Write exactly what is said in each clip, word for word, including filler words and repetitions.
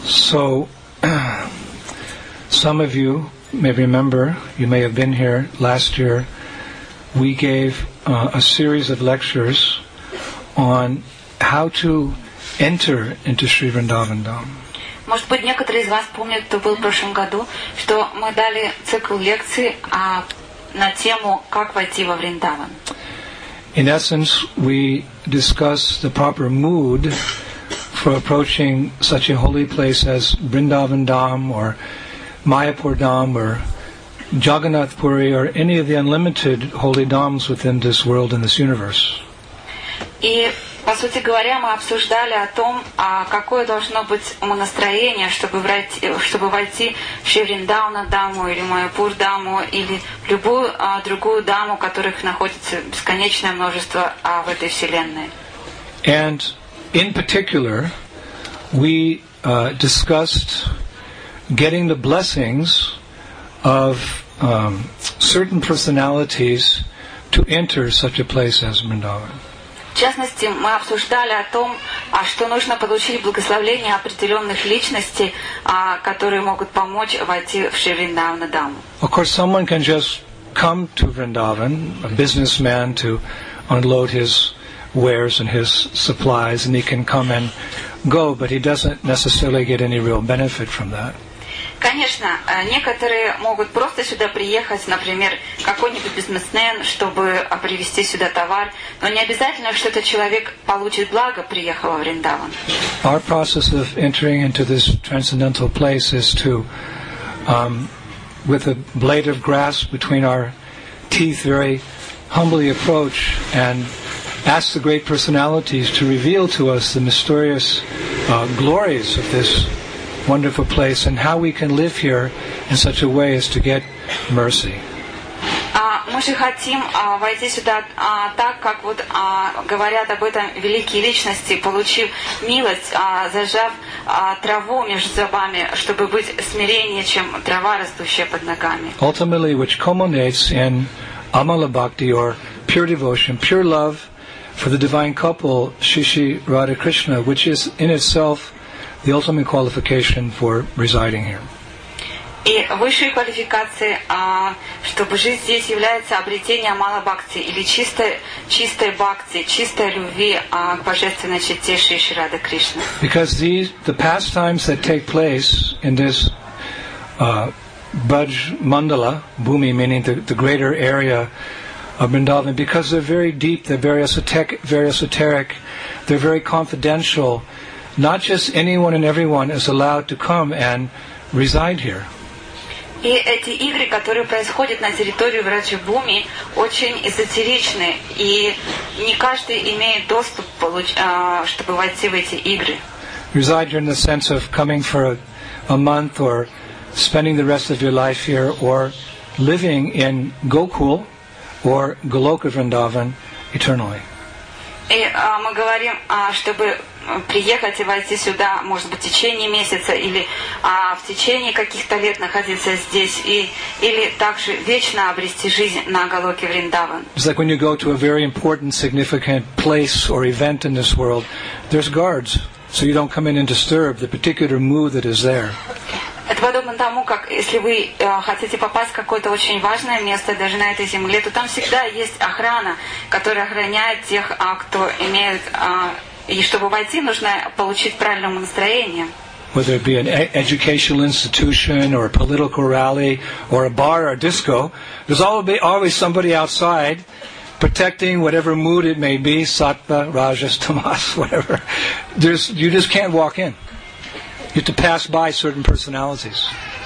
So, some of you may remember, you may have been here last year, we gave uh, a series of lectures on how to enter into Sri Vrindavan Dham. Может быть, некоторые из вас помнят, кто был в прошлом году, что мы дали цикл лекций а, на тему «Как войти во Вриндаван». In essence, we discuss the proper mood for approaching such a holy place as Vrindavan Dham or Mayapur Dham or Jagannath Puri or any of the unlimited holy dhams within this world and this universe. И, по сути говоря, мы обсуждали о том, а какое должно быть умонастроение, чтобы войти, чтобы войти в Шри Вриндавана Даму или Майяпур Даму или любую а, другую даму, которых находится бесконечное множество а, в этой вселенной. And in particular, we uh, discussed getting the blessings of um, certain personalities to enter such a place as Vrindavan. В частности, мы обсуждали о том, а что нужно получить благословение определенных личностей, а, которые могут помочь войти в Шри Вриндавана Даму. Of course, someone can just come to Vrindavan, a businessman, to unload his wares and his supplies, and he can come and go, but he doesn't necessarily get any real benefit from that. Конечно, некоторые могут просто сюда приехать, например, какой-нибудь бизнесмен, чтобы привезти сюда товар, но не обязательно, что этот человек получит благо, приехав во Вриндаван. Our process of entering into this transcendental place is to, um, with a blade of grass between our teeth, very humbly approach and ask the great personalities to reveal to us the mysterious uh, glories of this wonderful place and how we can live here in such a way as to get mercy. Мы же хотим а, войти сюда а, так, как вот а, говорят об этом великие личности, получив милость, а, зажав а, траву между зубами, чтобы быть смиреннее, чем трава, растущая под ногами. Ultimately, which culminates in Amala Bhakti, or pure devotion, pure love for the divine couple, Shri Shri Radha Krishna, which is in itself the ultimate qualification for residing here. И высшей квалификацией, а, чтобы жить здесь, является обретение Амала Бхакти, или чистой, чистой бхакти, чистой любви а, к божественной черте Шри Шри Рады Кришны. Because these, the pastimes that take place in this uh, Braj Mandala, Bhumi, meaning the, the greater area of Vrindavan, because they're very deep, they're very esoteric, very esoteric, they're very confidential. Not just anyone and everyone is allowed to come and reside here. И эти игры, которые происходят на территории Враджабхуми, очень эзотеричны, и не каждый имеет доступ, чтобы войти в эти игры. Reside here in the sense of coming for a, a month, or spending the rest of your life here, or living in Gokul or Goloka Vrindavan eternally. И а, мы говорим, а, чтобы приехать и войти сюда, может быть, в течение месяца или а, в течение каких-то лет находиться здесь, и, или также вечно обрести жизнь на Галоке Вриндаван. It's like when you go to a very important, significant place or event in this world, there's guards, so you don't come in and disturb the particular mood that is there. Это подобно тому, как если вы э, хотите попасть в какое-то очень важное место, даже на этой земле, то там всегда есть охрана, которая охраняет тех, а, кто имеет... А, и чтобы войти, нужно получить правильное настроение. Whether it be an educational institution or a political rally or a bar or a disco, there's always somebody outside protecting whatever mood it may be, sattva, rajas, tamas, whatever. There's, you just can't walk in. You have to pass by certain personalities.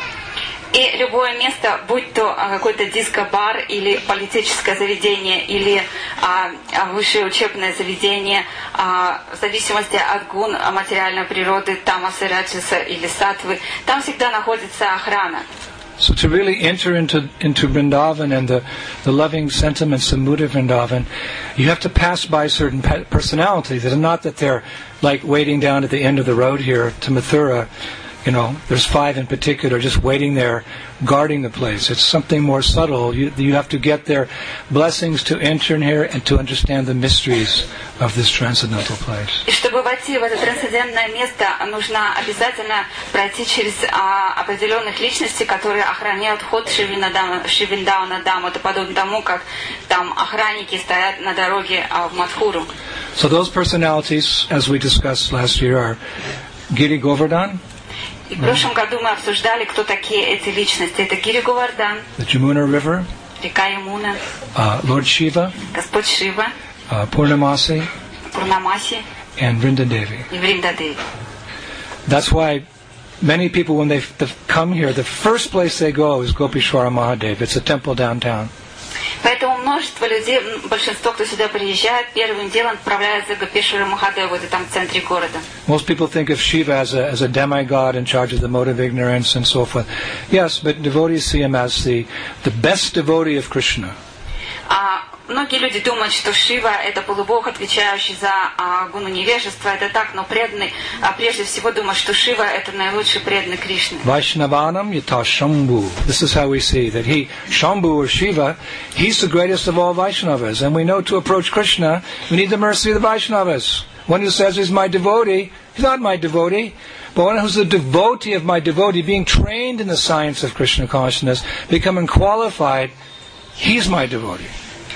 И любое место, будь то какой-то диско-бар или политическое заведение, или а, высшее учебное заведение, а, в зависимости от гун материальной природы, тамаса, раджаса или саттвы, там всегда находится охрана. So to really enter into into Vrindavan and the, the loving sentiments of mood of Vrindavan, you have to pass by certain personalities. It's not that they're like waiting down at the end of the road here to Mathura, You know, there's five in particular just waiting there, guarding the place. It's something more subtle. You, you have to get their blessings to enter in here and to understand the mysteries of this transcendental place. И чтобы войти в это трансцендентное место, нужно обязательно пройти через а, определенных личностей, которые охраняют вход Шри-Вриндавана Даму. Это подобно тому, как там охранники стоят на дороге а, в Мадхуру. So those personalities, as we discussed last year, are Giri Govardhan. И в прошлом году мы обсуждали, кто такие эти личности. Это Гири Говардхан, the Jamuna River, река Ямуна, uh, Lord Shiva, Господь Шива, uh, Purnamasi, Пурнамаси and Vrinda Devi. и Вриндадеви. That's why many people, when they f- come here, the first place they go is Gopishwara Mahadev. It's a temple downtown. Поэтому множество людей, большинство, кто сюда приезжает, первым делом отправляются к Гопешвару Махадеву, это там в центре города. Most people think of Shiva as a, as a demigod in charge of the mode of ignorance and so forth. Yes, but devotees see him as the, the best devotee of Krishna. А многие люди думают, что Шива это полубог, отвечающий за а, гуну невежества. Это так, но преданный, а прежде всего думают, что Шива это наилучший преданный Кришны. Vaishnavanam yata Shambhu. This is how we see that he, Shambhu or Shiva, he's the greatest of all Vaishnavas. And we know to approach Krishna, we need the mercy of the Vaishnavas. One who says he's my devotee, he's not my devotee. But one who's the devotee of my devotee, being trained in the science of Krishna consciousness, becoming qualified, he's my devotee.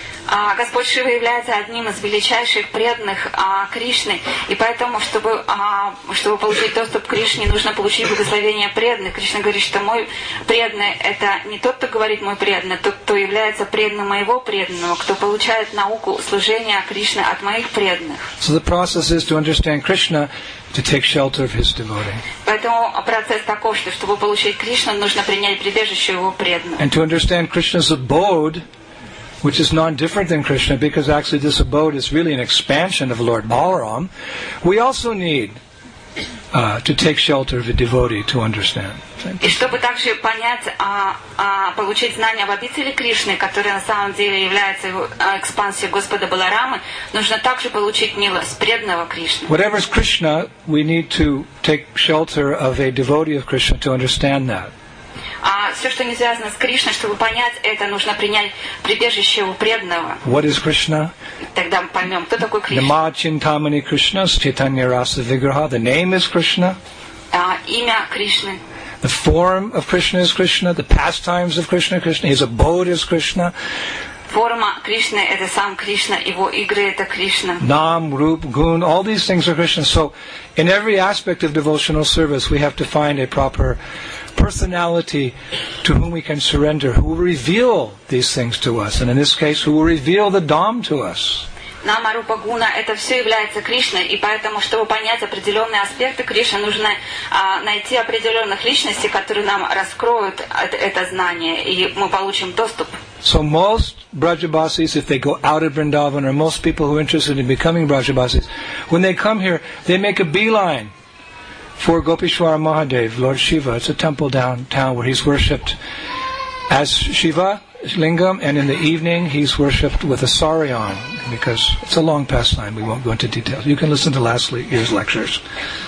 А Господь Шива является одним из величайших преданных а, Кришны, и поэтому, чтобы, а, чтобы получить доступ к Кришне, нужно получить благословение преданных. Кришна говорит, что мой преданный – это не тот, кто говорит мой преданный, а тот, кто является преданным моего преданного, кто получает науку служения Кришны от моих преданных. So the process is to understand Krishna, to take shelter of his devotee. Поэтому процесс таков, что чтобы получить Кришну, нужно принять прибежище его преданного. And to understand Krishna's abode, which is non-different than Krishna, because actually this abode is really an expansion of Lord Balaram, we also need uh, to take shelter of a devotee to understand. И чтобы также понять, а, а, получить знания об обители Кришны, которая на самом деле является его, а, экспансией Господа Баларамы, нужно также получить милость преданного Кришны. Whatever is Krishna, we need to take shelter of a devotee of Krishna to understand that. А все, что не связано с Кришной, чтобы понять это, нужно принять прибежище у преданного. What is Krishna? Тогда мы поймем, кто такой Кришна. Nama Chintamani Krishna, Chaitanya Rasa Vigraha. The name is Krishna. А, имя Кришны. The form of Krishna is Krishna. The pastimes of Krishna, Krishna. His abode is Krishna. Форма Кришны – это сам Кришна, его игры – это Кришна. Nam, Rup, Gun, all these things are Krishna. So, in every aspect of devotional service, we have to find a proper personality to whom we can surrender, who will reveal these things to us. And in this case, who will reveal the Dham to us. Нама, Рупа, Гуна – это все является Кришной, и поэтому, чтобы понять определенные аспекты Кришны, нужно а, найти определенных личностей, которые нам раскроют это, это знание, и мы получим доступ. So most Brajabasis, if they go out of Vrindavan, or most people who are interested in becoming Brajabasis, when they come here, they make a beeline for Gopishwara Mahadev, Lord Shiva. It's a temple downtown where he's worshipped as Shiva Lingam, and in the evening he's worshipped with a saryan, because it's a long pastime. We won't go into details. You can listen to last year's lectures.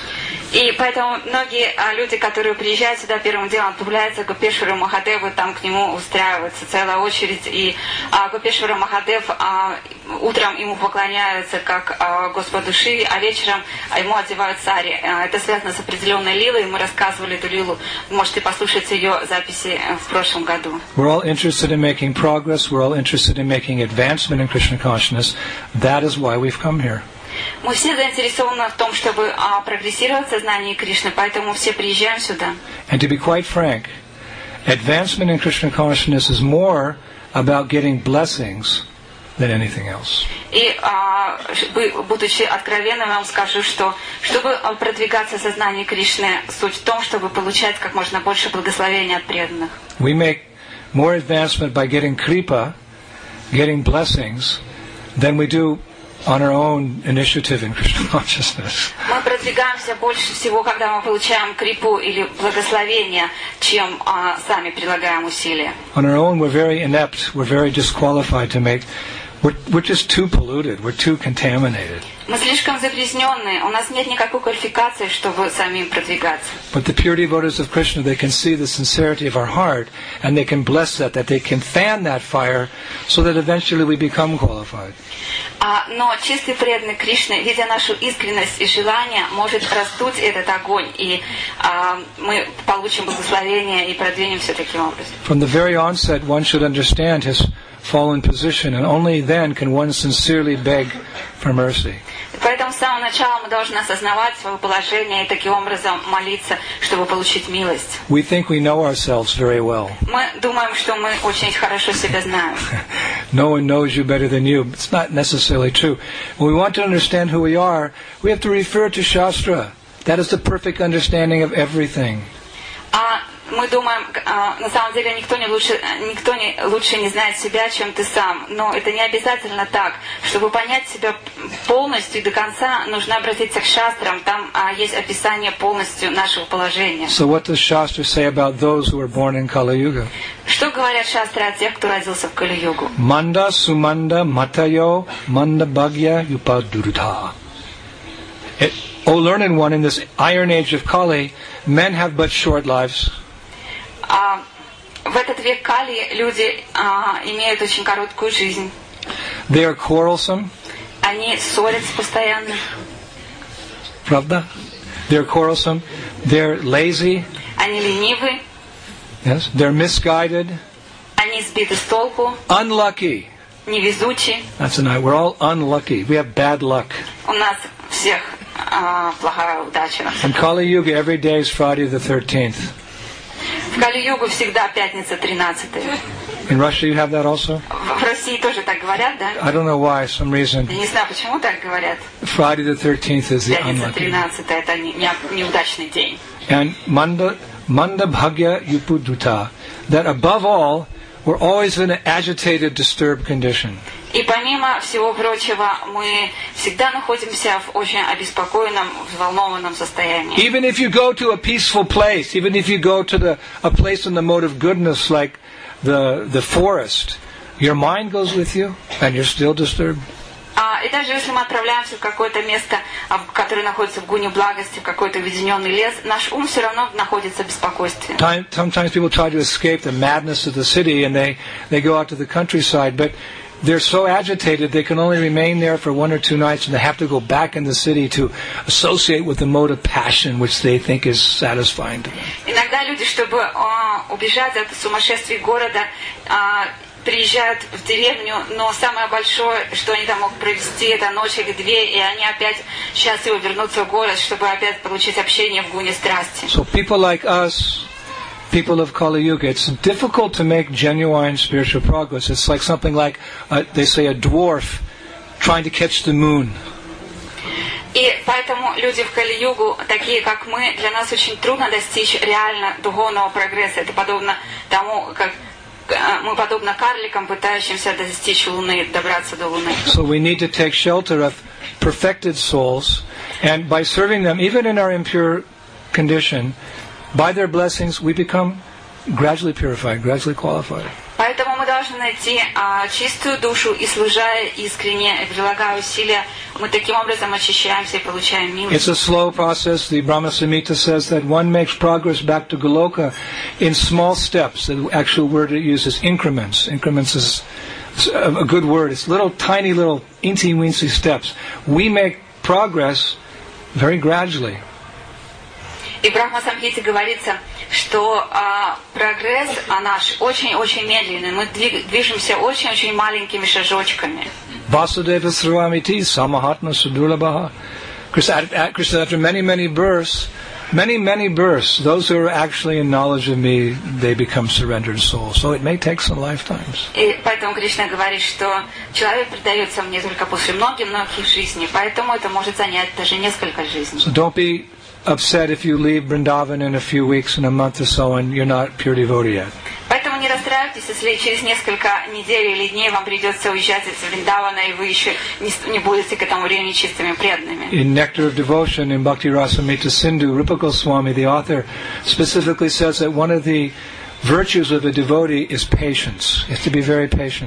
И поэтому многие а, люди, которые приезжают сюда, первым делом отправляются к Гопешвару Махадеву, там к нему устраивается целая очередь, и а, Гопешвара Махадев а, утром ему поклоняются как а, Господу Шиве, а вечером а, ему одевают сари. А, это связано с определенной лилой, мы рассказывали эту лилу, вы можете послушать ее записи в прошлом году. We're all interested in making progress, we're all interested in making advancement in Krishna consciousness. That is why we've come here. Мы все заинтересованы в том, чтобы а, прогрессировать в сознании Кришны, поэтому все приезжаем сюда. And to be quite frank, advancement in Krishna consciousness is more about getting blessings than anything else. И, а, будучи откровенным, я вам скажу, что чтобы продвигаться в сознании Кришны, суть в том, чтобы получать как можно больше благословения от преданных. We make more advancement by getting kripa, getting blessings, than we do on our own initiative in Krishna consciousness. Мы продвигаемся больше всего, когда мы получаем крипу или благословение, чем а, сами прилагаем усилия. On our own, we're very inept, we're very disqualified to make We're, we're just too polluted. We're too contaminated. Мы слишком загрязненные, у нас нет никакой квалификации, чтобы самим продвигаться. But the pure devotees of Krishna, they can see the sincerity of our heart, and they can bless that, that they can fan that fire, so that eventually we become qualified. А, но чистый преданный Кришны, видя нашу искренность и желание, может раздуть этот огонь, и а, мы получим благословение и продвинемся таким образом. From the very onset, one should understand his fallen position, and only then can one sincerely beg for mercy. Поэтому с самого начала мы должны осознавать свое положение и таким образом молиться, чтобы получить милость. We think we know ourselves very well. Мы думаем, что мы очень хорошо себя знаем. No one knows you better than you. It's not necessarily true. When we want to understand who we are, we have to refer to Shastra. That is the perfect understanding of everything. А мы думаем, на самом деле никто не лучше, никто не лучше не знает себя, чем ты сам. Но это не обязательно так. Чтобы понять себя полностью и до конца, нужно обратиться к шастрам. Там а, есть описание полностью нашего положения. So what does Shastra say about those who were born in Kali Yuga? Что говорят шастры о тех, кто родился в Кали-югу? Manda sumanda matayo manda bhagya yupadurudha. It, O learned one, in this iron age of Kali, men have but short lives. А, в этот век Кали люди а, имеют очень короткую жизнь. They are quarrelsome. Они ссорятся постоянно. Pravda? They're quarrelsome. They're lazy. Они ленивы. Yes. They're misguided. Они сбиты с толку. Unlucky. Невезучи. That's a night. We're all unlucky. We have bad luck. У нас всех а, плохая удача. In Kali Yuga, every day is Friday the thirteenth. В Кали-югу всегда пятница тринадцатая. In Russia, you have that also? В России тоже так говорят, да? I don't know why. Some reason. Я не знаю, почему так говорят. Friday the thirteenth is the Пятница unlucky. тринадцатая это не, не, неудачный день. And manda manda bhagya yupuduta. That above all, we're always in an agitated, disturbed condition. И помимо всего прочего, мы всегда находимся в очень обеспокоенном, взволнованном состоянии. Even if you go to a peaceful place, even if you go to the, a place in the mode of goodness like the, the forest, your mind goes with you and you're still disturbed. А, и даже если мы отправляемся в какое-то место, которое находится в гуне благости, в какой-то уединенный лес, наш ум все равно находится в беспокойстве. Time, sometimes people try to escape the madness of the city and they, they go out to the countryside, but they're so agitated they can only remain there for one or two nights and they have to go back in the city to associate with the mode of passion which they think is satisfying to them. Иногда люди, чтобы а, убежать от сумасшествия города, а, приезжают в деревню, но самое большое, что они там могут провести, это ночь или две, и они опять счастливо вернутся в город, чтобы опять получить общение в гуне страсти. So people like us, people of Kali Yuga, it's difficult to make genuine spiritual progress. It's like something like, uh, they say, a dwarf trying to catch the moon. И поэтому люди в Кали-югу, такие как мы, для нас очень трудно достичь реально духовного прогресса. Это подобно тому, как мы подобно карликам, пытающимся достичь Луны, добраться до Луны. So we need to take shelter of perfected souls, and by serving them, even in our impure condition, by their blessings, we become gradually purified, gradually qualified. Поэтому мы должны найти а, чистую душу и, служа искренне, и прилагая усилия, мы таким образом очищаемся и получаем милость. It's a slow process. The Brahma Samhita says that one makes progress back to Goloka in small steps. The actual word it uses, increments. Increments is a good word. It's little, tiny little, incy-wincy steps. We make progress very gradually. И в Брахма-самхите говорится, что а, прогресс а наш очень-очень медленный. Мы движемся очень-очень маленькими шажочками. Vasudeva Sravamiti Samahatma Sudurlabhaha. Krishna, after many, many births, many, many births, those who are actually in knowledge of me, they become surrendered souls. So it may take some lifetimes. И поэтому Кришна говорит, что человек предается мне только после многих-многих жизней, поэтому это может занять даже несколько жизней. So don't be upset if you leave Vrindavan in a few weeks, in a month or so, and you're not pure devotee yet. Поэтому не расстраивайтесь, если через несколько недель или дней вам придется уезжать из Вриндавана, и вы еще не, не будете к этому времени чистыми преданными. In Nectar of Devotion, in Bhakti Rasamrita Sindhu, Rupa Goswami, the author, specifically says that one of the virtues of a devotee is patience. You have to be very patient.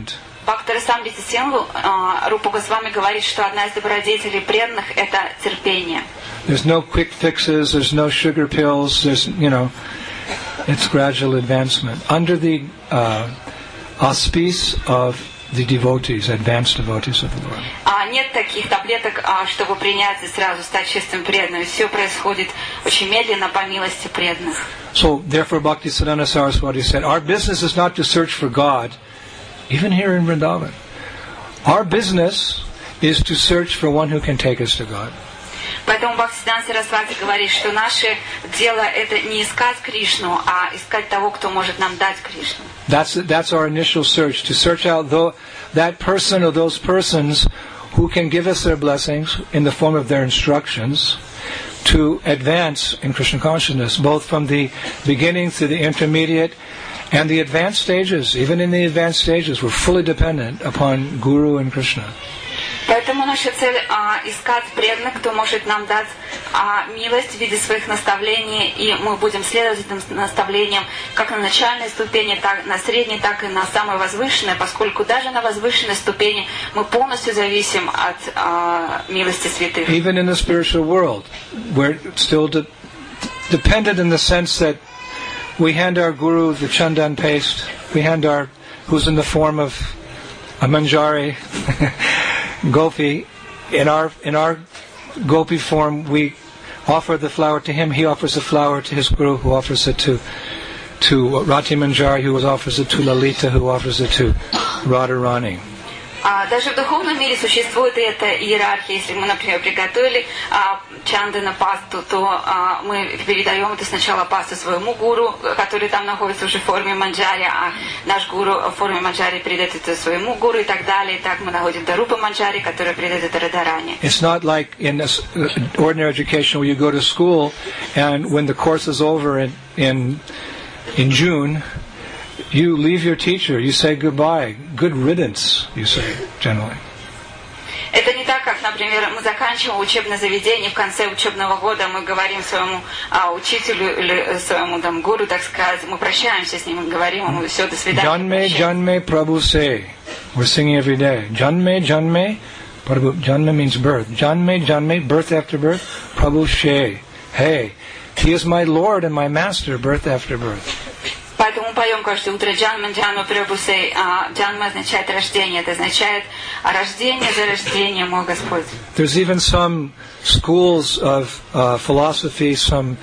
Бхактарасам Сингу Рупа Госвами говорит, что одна из добродетелей преданных – это терпение. There's no quick fixes, there's no sugar pills, there's, you know, it's gradual advancement. Under the uh, auspice of the devotees, advanced devotees of the Lord. А нет таких таблеток, чтобы принять и сразу стать чистым преданным. Все происходит очень медленно по милости преданных. So, therefore, Bhaktisiddhanta Saraswati said, our business is not to search for God, even here in Vrindavan. Our business is to search for one who can take us to God. Поэтому Бхактисиддханта Сарасвати говорит, что наше дело это не искать Кришну, а искать того, кто может нам дать Кришну. That's that's our initial search, to search out though, that person or those persons who can give us their blessings in the form of their instructions to advance in Krishna consciousness, both from the beginning through the intermediate and the advanced stages. Even in the advanced stages, we're fully dependent upon Guru and Krishna. Поэтому наша цель а, искать преданных, кто может нам дать а, милость в виде своих наставлений, и мы будем следовать этим наставлениям как на начальной ступени, так на средней, так и на самой возвышенной, поскольку даже на возвышенной ступени мы полностью зависим от а, милости святых. Even in the spiritual world, we're still de- dependent in the sense that we hand our Guru the chandan paste, we hand our, who's in the form of a manjari, Gopi, in our in our Gopi form, we offer the flower to him. He offers the flower to his Guru, who offers it to to Rati Manjari, who offers it to Lalita, who offers it to Radharani. А даже в духовном мире существует эта иерархия. Если мы, например, приготовили а, чанды на пасту, то а, мы передаем это сначала пасту своему гуру, который там находится уже в форме манджари, а наш гуру в форме манджари передает это своему гуру и так далее. И так мы находим до рупы манджари, который передает это Радharani. It's not like in this ordinary education where you go to school and when the course is over in in, in June, you leave your teacher, you say goodbye, good riddance, you say, generally. Это не так, как, например, мы заканчиваем учебное заведение, в конце учебного года мы говорим своему а, учителю или своему там, гуру, так сказать, мы прощаемся с ним и говорим ему все, до свидания. Janme, Janme, Prabhu say. We're singing every day. Janme, Janme, Prabhu. Janme means birth. Janme, Janme, birth after birth. Prabhu say. Hey, he is my Lord and my Master, birth after birth. Поэтому поем каждое утро Джанма, Джанма, Прабхусей. Джанма означает рождение. Это означает рождение за рождение, мой Господь. There's even some schools of uh, philosophy, some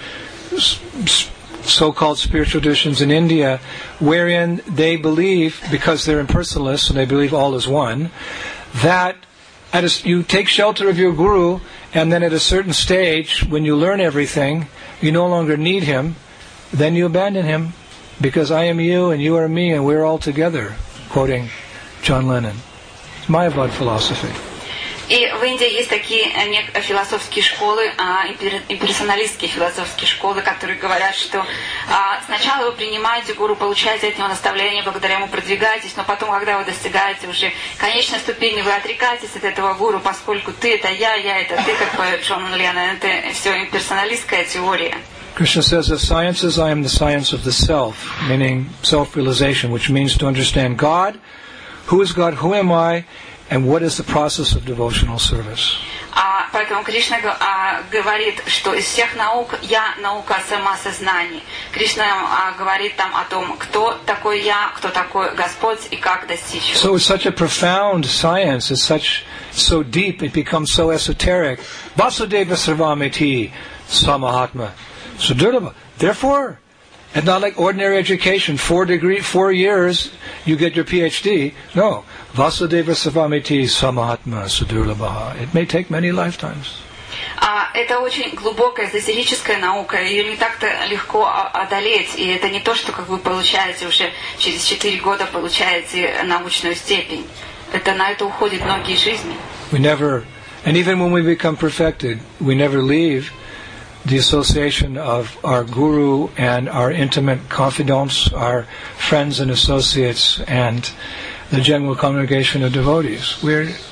so-called spiritual traditions in India, wherein they believe, because they're impersonalists and they believe all is one, that at a, you take shelter of your guru, and then at a certain stage, when you learn everything, you no longer need him, then you abandon him. Because I am you and you are me and we're all together, quoting John Lennon. It's Mayavad philosophy. И в Индии есть такие философские школы, имперсоналистские философские школы, которые говорят, что сначала вы принимаете гуру, получаете от него наставления, благодаря ему продвигаетесь, но потом, когда вы достигаете уже конечной ступени, вы отрекаетесь от этого гуру, поскольку ты это я, я это ты, как поет Джон Леннон. Это все имперсоналистская теория. Krishna says, the science is I am the science of the self, meaning self-realization, which means to understand God, who is God, who am I, and what is the process of devotional service. А, поэтому Кришна а, говорит, что из всех наук я наука самосознания. Кришна а, говорит там о том, кто такой я, кто такой Господь и как достичь. So it's such a profound science, it's such so deep, it becomes so esoteric. Vasudeva Sarvamiti Samahatma. So, therefore, it's not like ordinary education, four degree, four years, you get your P H D. No, Vasudeva Sarvamiti Samahatma Sudurlabha. It may take many lifetimes. А, это очень глубокая эзотерическая наука, ее не так-то легко одолеть, и это не то, что как вы получаете уже через четыре года получаете научную степень. Это на это уходит многие жизни. We never, and even when we become perfected, we never leave the association of our guru and our intimate confidants, our friends and associates, and the general congregation of devotees. We're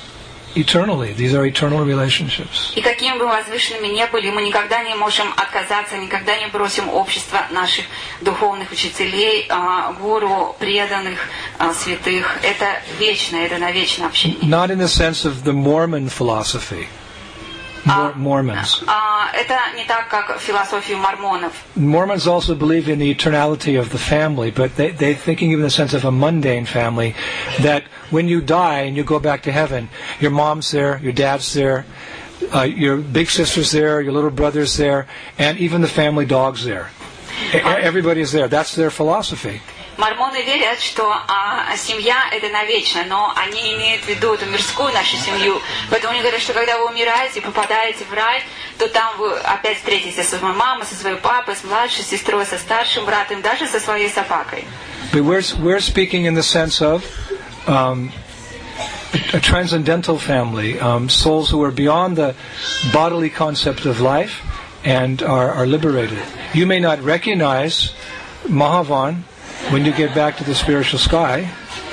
eternally. These are eternal relationships. И какими бы возвышенными ни были, мы никогда не можем отказаться, никогда не бросим общество наших духовных учителей, гуру, преданных, святых. Это вечное, это навечно общение. Not in the sense of the Mormon philosophy. Mor- Mormons. А, это не так, как философию мормонов. Mormons also believe in the eternality of the family, but they, they're thinking in the sense of a mundane family, that when you die and you go back to heaven, your mom's there, your dad's there, uh, your big sister's there, your little brother's there, and even the family dog's there. Everybody's there. That's their philosophy. Мормоны верят, что а, семья это навечно, но они имеют в виду эту мирскую нашу семью. Поэтому они говорят, что когда вы умираете, попадаете в рай, то там вы опять встретитесь со своей мамой, со своей папой, с младшей сестрой, со старшим братом, даже со своей собакой. But we're, we're speaking in the sense of um, a transcendental family, um, souls who are beyond the bodily concept of life and are, are liberated. You may not recognize Mahavan when you get back to the spiritual sky.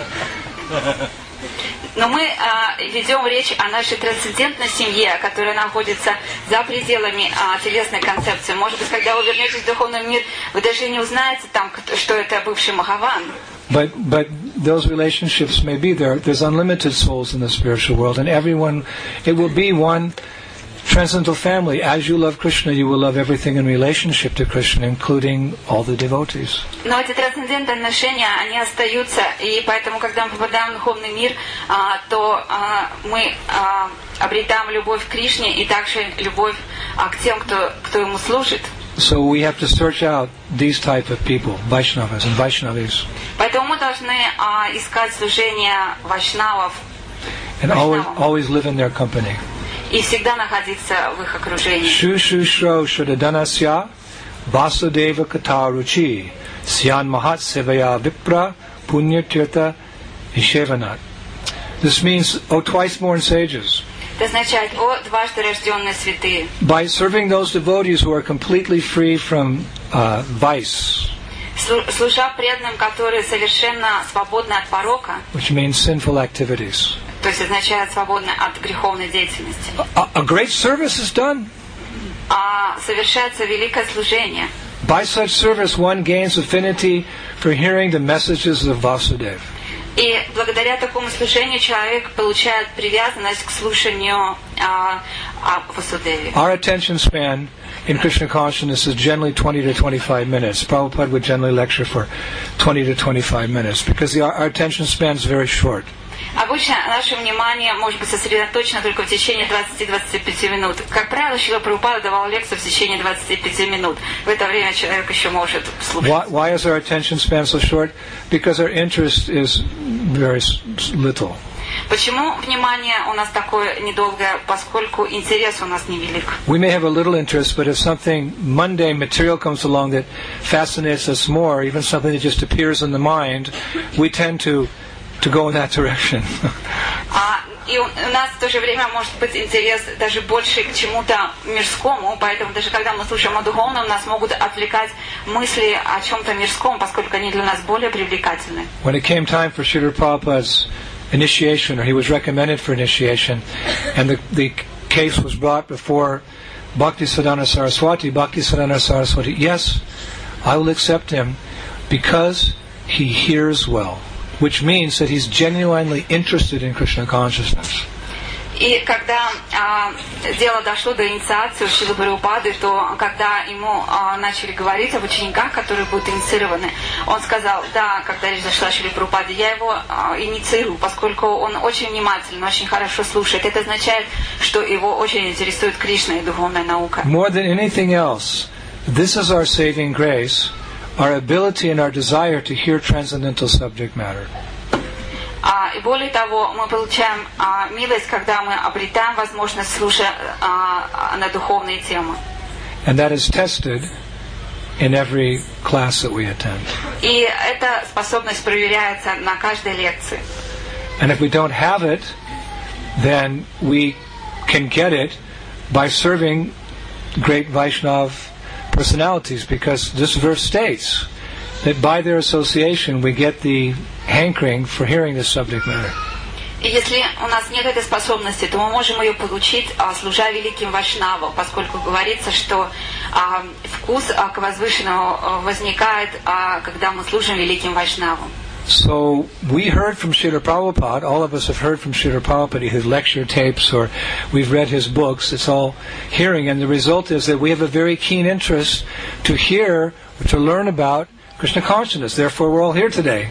Но мы а, ведем речь о нашей трансцендентной семье, которая находится за пределами а, телесной концепции. Может быть, когда вы вернетесь в духовный мир, вы даже не узнаете там, что это бывший Махаван. But but those relationships may be there. There's unlimited souls in the spiritual world, and everyone, it will be one transcendental family. As you love Krishna, you will love everything in relationship to Krishna, including all the devotees. Но эти трансцендентные отношения, они остаются, и поэтому, когда мы попадаем в духовный мир, а, то а, мы а, обретаем любовь к Кришне и также любовь а, к тем, кто, кто ему служит. So we have to search out these type of people, Vaishnavas and Vaishnavis. Поэтому мы должны а, искать служение вайшнавов, and always, always live in their company. И всегда находиться в их окружении. Shushushro Shradanasya Vasudeva Kataruchi Syan Mahat Sevaya Vipra Punya Tirtha Ishevanat. This means, O twice born sages, Это означает, о дважды рожденные святые. By serving those devotees who are completely free from uh, vice, служа преданным, которые совершенно свободны от порока, which means sinful activities. То есть означает свободны от греховной деятельности. A, a great service is done. А совершается великое служение. By such service, one gains affinity for hearing the messages of Vasudeva. И благодаря такому служению человек получает привязанность к слушанию а, о Васудеве. Our attention span in Krishna consciousness is generally twenty to twenty-five minutes. Prabhupada would generally lecture for twenty to twenty-five minutes because the, our, our attention span is very short. Обычно наше внимание может быть сосредоточено только в течение двадцати-двадцати пяти минут. Как правило, Шрила Прабхупада давал лекцию в течение двадцати пяти минут. В это время человек еще может слушать. Why, why is our attention span so short? Because our interest is very little. Почему внимание у нас такое недолгое? Поскольку интерес у нас невелик. We may have a little interest, but if something mundane material comes along that fascinates us more, even something that just appears in the mind, we tend to to go in that direction. А, и у, у нас в то же время может быть интерес даже больше к чему-то мирскому, поэтому даже когда мы слушаем о духовном, нас могут отвлекать мысли о чем-то мирском, поскольку они для нас более привлекательны. When it came time for Srila Prabhupada's initiation, or he was recommended for initiation, and the, the case was brought before Bhaktisiddhanta Saraswati, Bhaktisiddhanta Saraswati, yes, I will accept him because he hears well. Which means that he's genuinely interested in Krishna consciousness. И когда а, дело дошло до инициации у Шрилы Прабхупады, то когда ему а, начали говорить об учениках, которые будут инициированы, он сказал, да, когда речь зашла о Шриле Прабхупаде, я его а, инициирую, поскольку он очень внимательный, очень хорошо слушает. Это означает, что его очень интересует Кришна и духовная наука. More than anything else, this is our saving grace. Our ability and our desire to hear transcendental subject matter. А, и более того, мы получаем а, милость, когда мы обретаем возможность слушать а, на духовные темы. And that is tested in every class that we attend. И эта способность проверяется на каждой лекции. And if we don't have it, then we can get it by serving great Vaishnav personalities, because this verse states that by their association we get the hankering for hearing this subject matter. И если у нас нет этой способности, то мы можем ее получить, служа великим вайшнавам, поскольку говорится, что вкус к возвышенному возникает, когда мы служим великим вайшнавам. So we heard from Srila Prabhupada, all of us have heard from Srila Prabhupada, his lecture tapes, or we've read his books. It's all hearing, and the result is that we have a very keen interest to hear, to learn about Krishna consciousness. Therefore, we're all here today.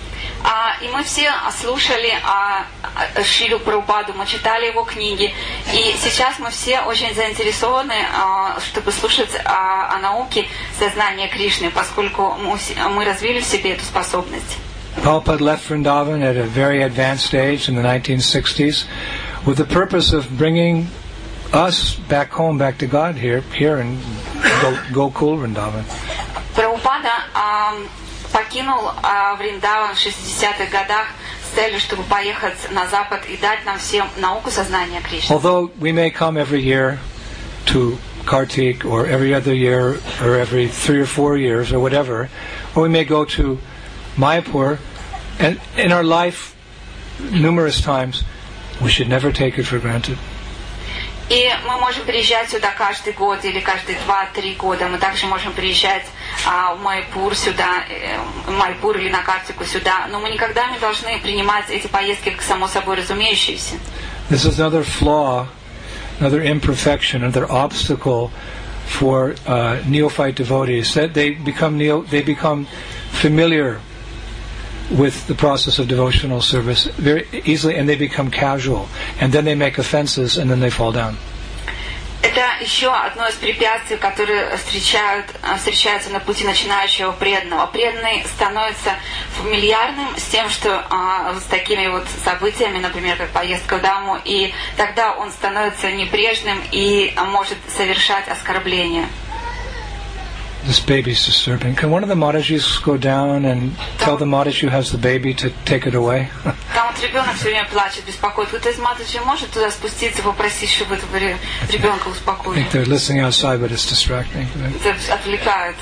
А, и мы все слушали а, а, Шрилу Прабхупаду, мы читали его книги, и сейчас мы все очень заинтересованы, а, чтобы слушать а, о науке сознания Кришны, поскольку мы, мы развили в себе эту способность. Prabhupada left Vrindavan at a very advanced age in the nineteen sixties with the purpose of bringing us back home, back to God here, here in Gokul, Vrindavan. Прабхупада а, покинул а, Вриндаван в шестидесятых годах с целью, чтобы поехать на Запад и дать нам всем науку сознания Кришны. Although we may come every year to Kartik, or every other year, or every three or four years, or whatever, or we may go to Mayapur, and in our life, numerous times, we should never take it for granted. И мы можем приезжать сюда каждый год или каждые два-три года. Мы также можем приезжать а, в Майпур сюда, э, в Майпур или на Картику сюда. Но мы никогда не должны принимать эти поездки как само собой разумеющиеся. This is another flaw, another imperfection, another obstacle for uh, neophyte devotees. That they become neo, they become familiar with the process of devotional service very easily, and they become casual, and then they make offenses, and then they fall down. Это еще одно из препятствий, которые встречают, встречаются на пути начинающего преданного. Преданный становится фамильярным с тем, что а, с такими вот событиями, например, как поездка в Даму, и тогда он становится небрежным и может совершать оскорбления. This baby's disturbing. Can one of the Matajis go down and tell the Mataji who has the baby to take it away? Там вот ребенок все время плачет, беспокоит. Кто-то из Матаджи может туда спуститься, попросить, чтобы этого ребенка I успокоили? think they're listening outside, but it's distracting. Это отвлекает.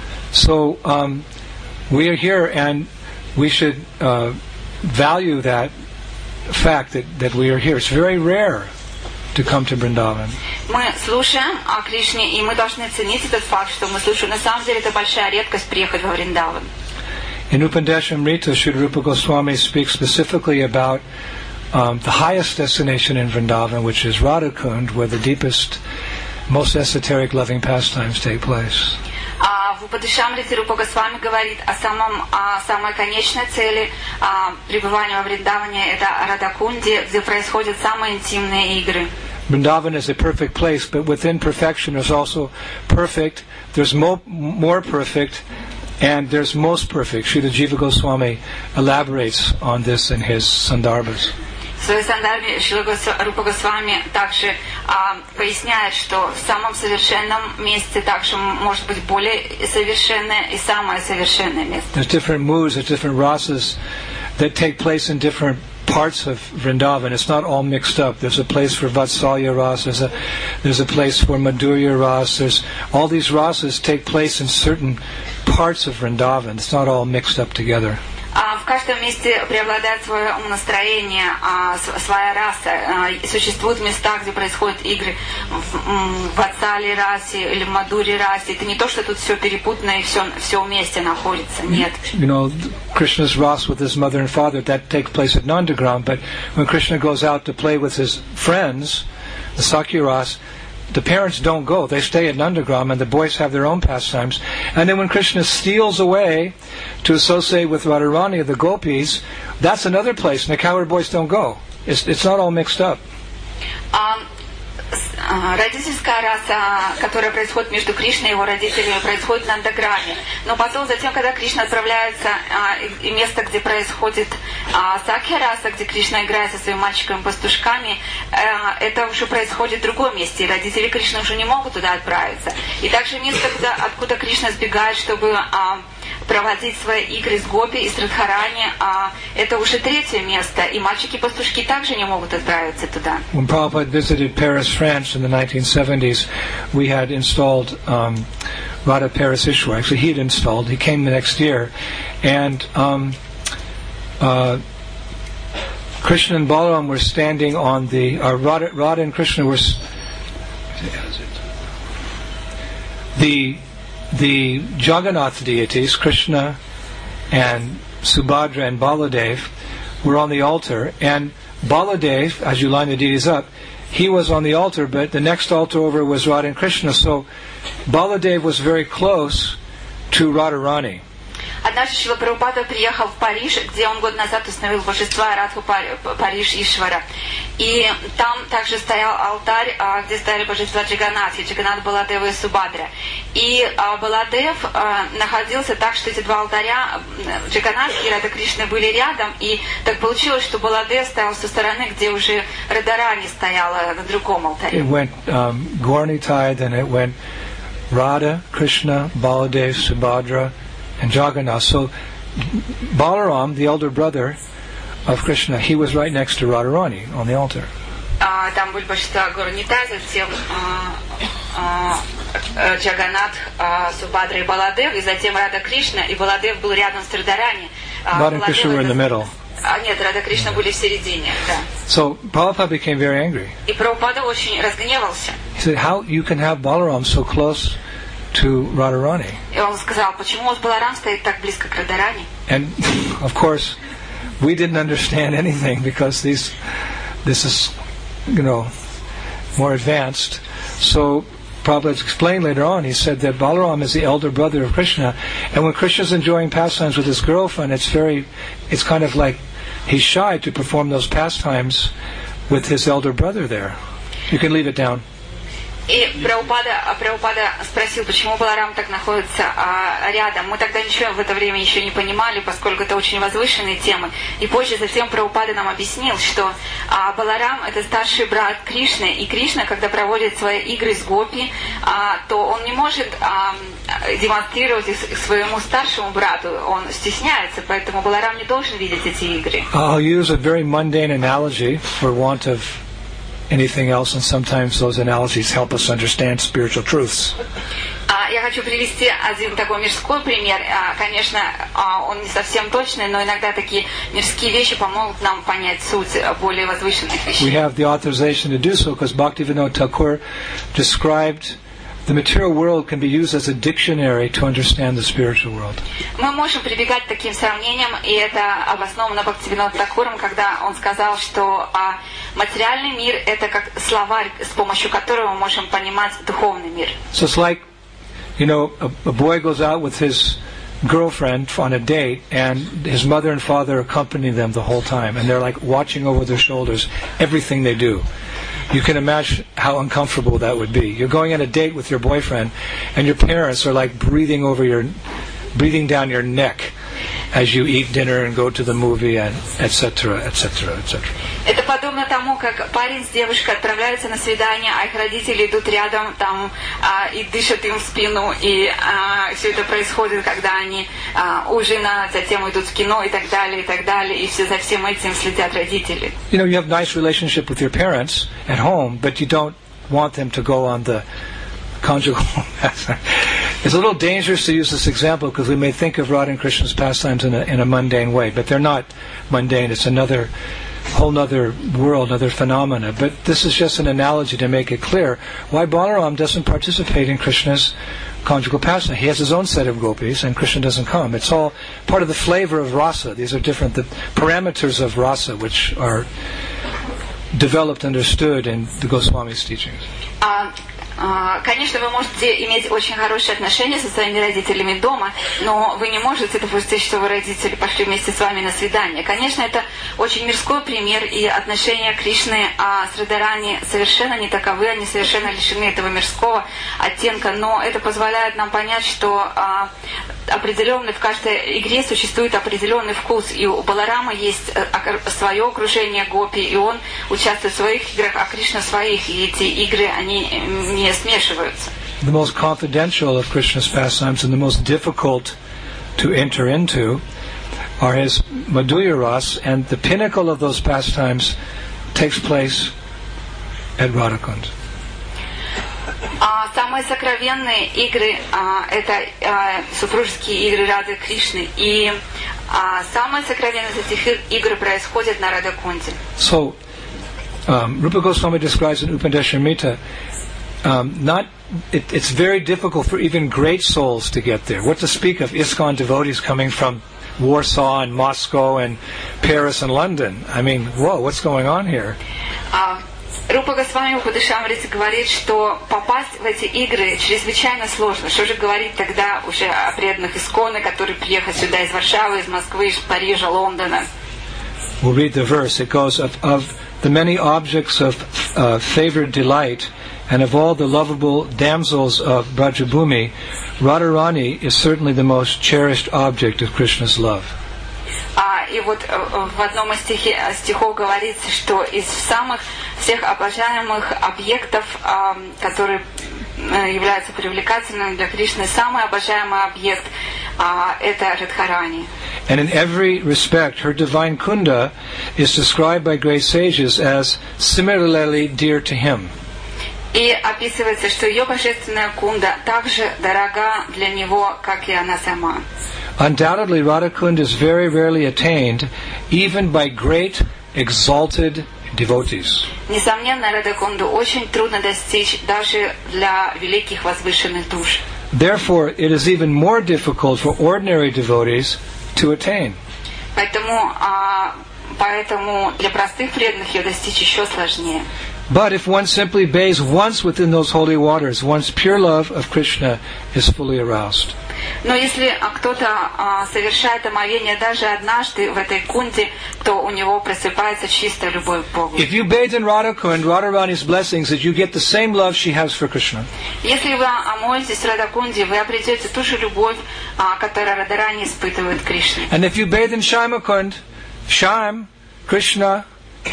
So um, we are here, and we should uh, value that fact that, that we are here. It's very rare to come to Vrindavan. Мы слушаем о Кришне, и мы должны ценить этот факт, что мы слушаем. На самом деле это большая редкость приехать во Вриндаван. In Upandesamrita, Srila Rupa Goswami speaks specifically about um, the highest destination in Vrindavan, which is Radhakund, where the deepest, most esoteric loving pastimes take place. А в Упадешамрите Рупа Госвами говорит о самом, о самой конечной цели о пребывания во Вриндаване, это Радакунде, где происходят самые интимные игры. Vrindavan is a perfect place, but within perfection there's also perfect, there's mo- more perfect, and there's most perfect. Srila Jiva Goswami elaborates on this in his Sandarbhas. В своей сандарбе Шрила Рупа Госвами также а, поясняет, что в самом совершенном месте также может быть более совершенное и самое совершенное место. There's different moods, there's different rasas that take place in different parts of Vrindavan. It's not all mixed up. There's a place for Vatsalya Ras, there's a, there's a place for Madhurya Ras. There's, all these rasas take place in certain parts of Vrindavan. It's not all mixed up together. А в каждом месте преобладает свое умонастроение, а, своя раса. А, существуют места, где происходят игры в Ватсали расе или в Мадури расе. Это не то, что тут все перепутано и все, все вместе находится. Нет. You know, Krishna's ras with his mother and father, that takes place at Nandagram, but when Krishna goes out to play with his friends, the Sakya ras, the parents don't go. They stay at Nandagram, and the boys have their own pastimes. And then when Krishna steals away to associate with Radharani, the gopis, that's another place, and the cowherd boys don't go. It's, it's not all mixed up. Um, Родительская раса, которая происходит между Кришной и его родителями, происходит на Нандаграме. Но потом, затем, когда Кришна отправляется а, и место, где происходит а, Сакья раса, где Кришна играет со своими мальчиками-пастушками, а, это уже происходит в другом месте. И родители Кришны уже не могут туда отправиться. И также место, куда, откуда Кришна сбегает, чтобы а, проводить свои игры с Гопи и с Радхарани, а, это уже третье место. И мальчики-пастушки также не могут отправиться туда. When Prabhupada visited Paris, France in the nineteen seventies, we had installed um, Radha Parasishwar. Actually, he had installed. He came the next year. And um, uh, Krishna and Balaram were standing on the, or Radha, Radha and Krishna were, the, the Jagannath deities, Krishna and Subhadra and Baladev, were on the altar, and Baladev, as you line the deities up, he was on the altar, but the next altar over was Radha and Krishna, so Baladev was very close to Radharani. Однажды Шрила Прабхупада приехал в Париж, где он год назад установил божества Радху Париж Ишвара. И там также стоял алтарь, где стояли божества Джаганнат, Джаганнат, Баладева и Субхадра. И Баладев находился так, что эти два алтаря, Джаганнат и Рада Кришны, были рядом. И так получилось, что Баладев стоял со стороны, где уже Радharani стояла на другом алтаре. It went um, Gauranitai, then it went Radha, Krishna, Baladev, Subhadra, and Jagannath. So Balaram, the elder brother of Krishna, he was right next to Radharani on the altar. Uh, там были божества Гауранитай, затем Джаганнат, Субхадра и Баладев, и затем Рада Кришна, и Баладев был рядом с Радharani. Radha and Krishna were in the middle. А нет, Рада Кришна были в середине, да. So Prabhupada became very angry. И Прабхупада очень разгневался. He said, how you can have Balaram so close to Radharani? И он сказал, почему у вас Баларам стоит так близко к Радharani? And of course, we didn't understand anything because these, this is, you know, more advanced. So Prabhupada explained later on, he said that Balaram is the elder brother of Krishna, and when Krishna's enjoying pastimes with his girlfriend, it's very, it's kind of like he's shy to perform those pastimes with his elder brother there. You can leave it down. И Прабхупада, Прабхупада спросил, почему Баларам так находится а, рядом. Мы тогда ничего в это время еще не понимали, поскольку это очень возвышенные темы. И позже затем Прабхупада нам объяснил, что а, Баларам это старший брат Кришны, и Кришна, когда проводит свои игры с гопи, а, то он не может а, демонстрировать их своему старшему брату, он стесняется, поэтому Баларам не должен видеть эти игры. I'll use a very mundane analogy for want of anything else, and sometimes those analogies help us understand spiritual truths. Я хочу привести один такой мирской пример. Конечно, он не совсем точный, но иногда такие мирские вещи помогут нам понять суть более возвышенных вещей. We have the authorization to do so because Bhaktivinoda Thakur described the material world can be used as a dictionary to understand the spiritual world. Мы можем прибегать к таким сравнениям, и это обосновано Бхактивинода Тхакуром, когда он сказал, что а, материальный мир — это как словарь, с помощью которого мы можем понимать духовный мир. So it's like, you know, a, a boy goes out with his girlfriend on a date, and his mother and father accompany them the whole time, and they're like watching over their shoulders everything they do. You can imagine how uncomfortable that would be. You're going on a date with your boyfriend, and your parents are like breathing over your, breathing down your neck as you eat dinner and go to the movie, and et cetera, et cetera, et cetera. Это подобно тому, как парень с девушкой отправляются на свидание, а их родители идут рядом там а, и дышат им в спину, и а, все это происходит, когда они а, ужинают, затем идут в кино и так далее, и так далее, и все за всем этим следят родители. You know, you have a nice relationship with your parents at home, but you don't want them to go on the conjugal pastime. It's a little dangerous to use this example because we may think of Radha and Krishna's pastimes in a, in a mundane way, but they're not mundane. It's another whole other world, another phenomena. But this is just an analogy to make it clear why Balaram doesn't participate in Krishna's conjugal pastime. He has his own set of gopis, and Krishna doesn't come. It's all part of the flavor of rasa. These are different the parameters of rasa, which are developed, understood in the Goswami's teachings. Uh, Конечно, вы можете иметь очень хорошие отношения со своими родителями дома, но вы не можете допустить, что вы родители пошли вместе с вами на свидание. Конечно, это очень мирской пример, и отношения Кришны а, с Радharani совершенно не таковы, они совершенно лишены этого мирского оттенка, но это позволяет нам понять, что а, определенный в каждой игре существует определенный вкус, и у Баларама есть свое окружение гопи, и он участвует в своих играх, а Кришна в своих, и эти игры, они не смешиваются. The most confidential of Krishna's pastimes and the most difficult to enter into are his Madhurya Ras, and the pinnacle of those pastimes takes place at Radhakund. А самые сокровенные игры а, это а, супружеские игры Рады Кришны, и А самое сокровенное из этих игр происходит на Радакунде. So, um, Rupa Goswami describes in Upadeshamrita, um, not it, it's very difficult for even great souls to get there. What to speak of ISKCON devotees coming from Warsaw and Moscow and Paris and London? I mean, whoa, what's going on here? А, Рупа Госвами в Упадешамрите говорит, что попасть в эти игры чрезвычайно сложно. Что же говорить тогда уже о преданных ISKCON, которые приехали сюда из Варшавы, из Москвы, из Парижа, Лондона? We'll read the verse. It goes, of, of the many objects of uh, favored delight and of all the lovable damsels of Brajabhumi, Radharani is certainly the most cherished object of Krishna's love. А, и вот в одном из стихи, стихов говорится, что из самых всех обожаемых объектов, а, которые являются привлекательными для Кришны, самый обожаемый объект а, это Радхарани. And in every respect, her divine kunda is described by great sages as similarly dear to him. И описывается, что ее божественная кунда также дорога для него, как и она сама. Undoubtedly, Radhakund is very rarely attained, even by great, exalted devotees. Несомненно, Радхакунду очень трудно достичь даже для великих возвышенных душ. Therefore, it is even more difficult for ordinary devotees to attain. Поэтому, а, поэтому для простых преданных ее достичь еще сложнее. But if one simply bathes once within those holy waters, one's pure love of Krishna is fully aroused. Но если кто-то а, совершает омовение даже однажды в этой кунде, то у него просыпается чистая любовь к Богу. If you bathe in Radhakund, Radharani's blessings, that you get the same love she has for Krishna. Если вы омоетесь в Радакунде, вы обретете ту же любовь, а, которую Радхарани испытывает к Кришне. And if you bathe in Shaimakund, Shaim, Krishna,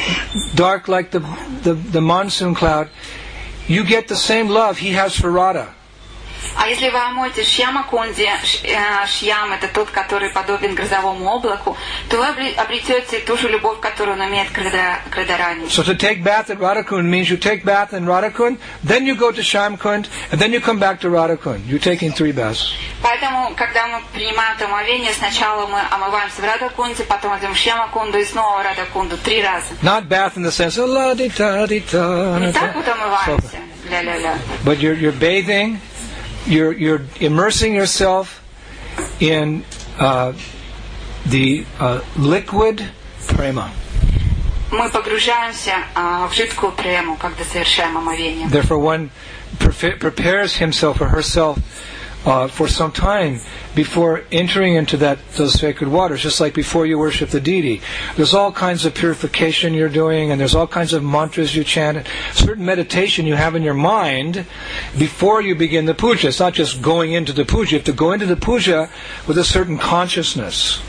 dark like the, the, the monsoon cloud, you get the same love he has for Radha. А если вы омоетесь в Шьямакунде, Шьям это тот, который подобен грозовому облаку, то вы обретете ту же любовь, которую он имеет к Радхарани. So to take bath at Radhakund means you take bath in Radhakund, then you go to Shyamkund, and then you come back to Radhakund. You're taking three baths. Поэтому, когда мы принимаем омовение, сначала мы омываемся в Радхакунде, потом идем в Шьямакунду и снова в Радхакунду три раза. Not bath in the sense of la di da di da. Не так вот омываемся. Ля-ля-ля. But you're you're bathing. You're you're immersing yourself in uh, the uh, liquid prema. Мы погружаемся uh, в жидкую прему, когда совершаем омовение. Therefore, one pre- prepares himself or herself uh, for some time before entering into that those sacred waters, just like before you worship the deity. There's all kinds of purification you're doing, and there's all kinds of mantras you chant, certain meditation you have in your mind before you begin the puja. It's not just going into the puja. You have to go into the puja with a certain consciousness.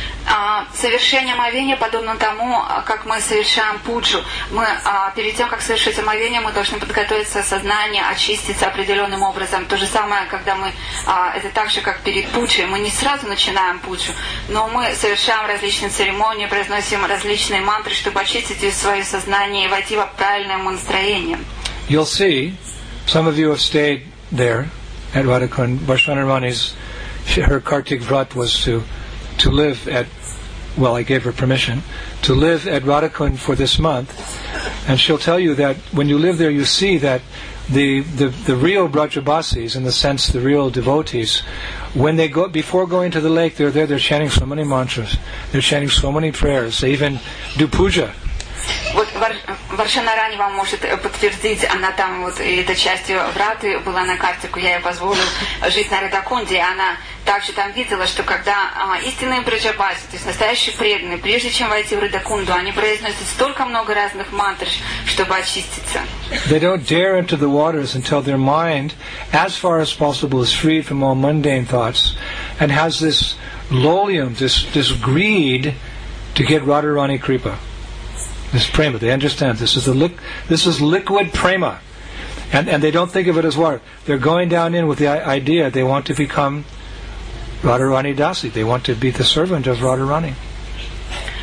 Совершение омовения подобно тому, как мы совершаем пуджу. Мы, перед тем, как совершить омовение, мы должны подготовиться сознание, очиститься определенным образом. То же самое, когда мы, это так же, как перед пуджей, мы не сразу начинаем пуджу, но мы совершаем различные церемонии, произносим различные мантры, чтобы очистить свое сознание и войти в правильное настроение. You'll see, some of you have stayed there at Radhakund. Varshnava Rani's, her Kartik Vrat was to to live at, well, I gave her permission, to live at Radhakund for this month. And she'll tell you that when you live there, you see that the, the, the real Brajabasis, in the sense the real devotees, when they go, before going to the lake, they're there, they're chanting so many mantras, they're chanting so many prayers, they even do puja. Вот Варшана Рани вам может подтвердить, она там вот, и эта часть враты была на картику, я ей позволил жить на Радакунде, и она также там видела, что когда а, истинные браджабаси, то есть настоящие преданные, прежде чем войти в Радакунду, они произносят столько много разных мантр, чтобы очиститься. They don't dare into the waters until their mind, as far as possible, is freed from all mundane thoughts, and has this lolium, this, this greed to get Radharani Kripa. This prema, they understand this is the li- this is liquid prema, and and they don't think of it as water. They're going down in with the I- idea they want to become Radharani Dasi. They want to be the servant of Radharani.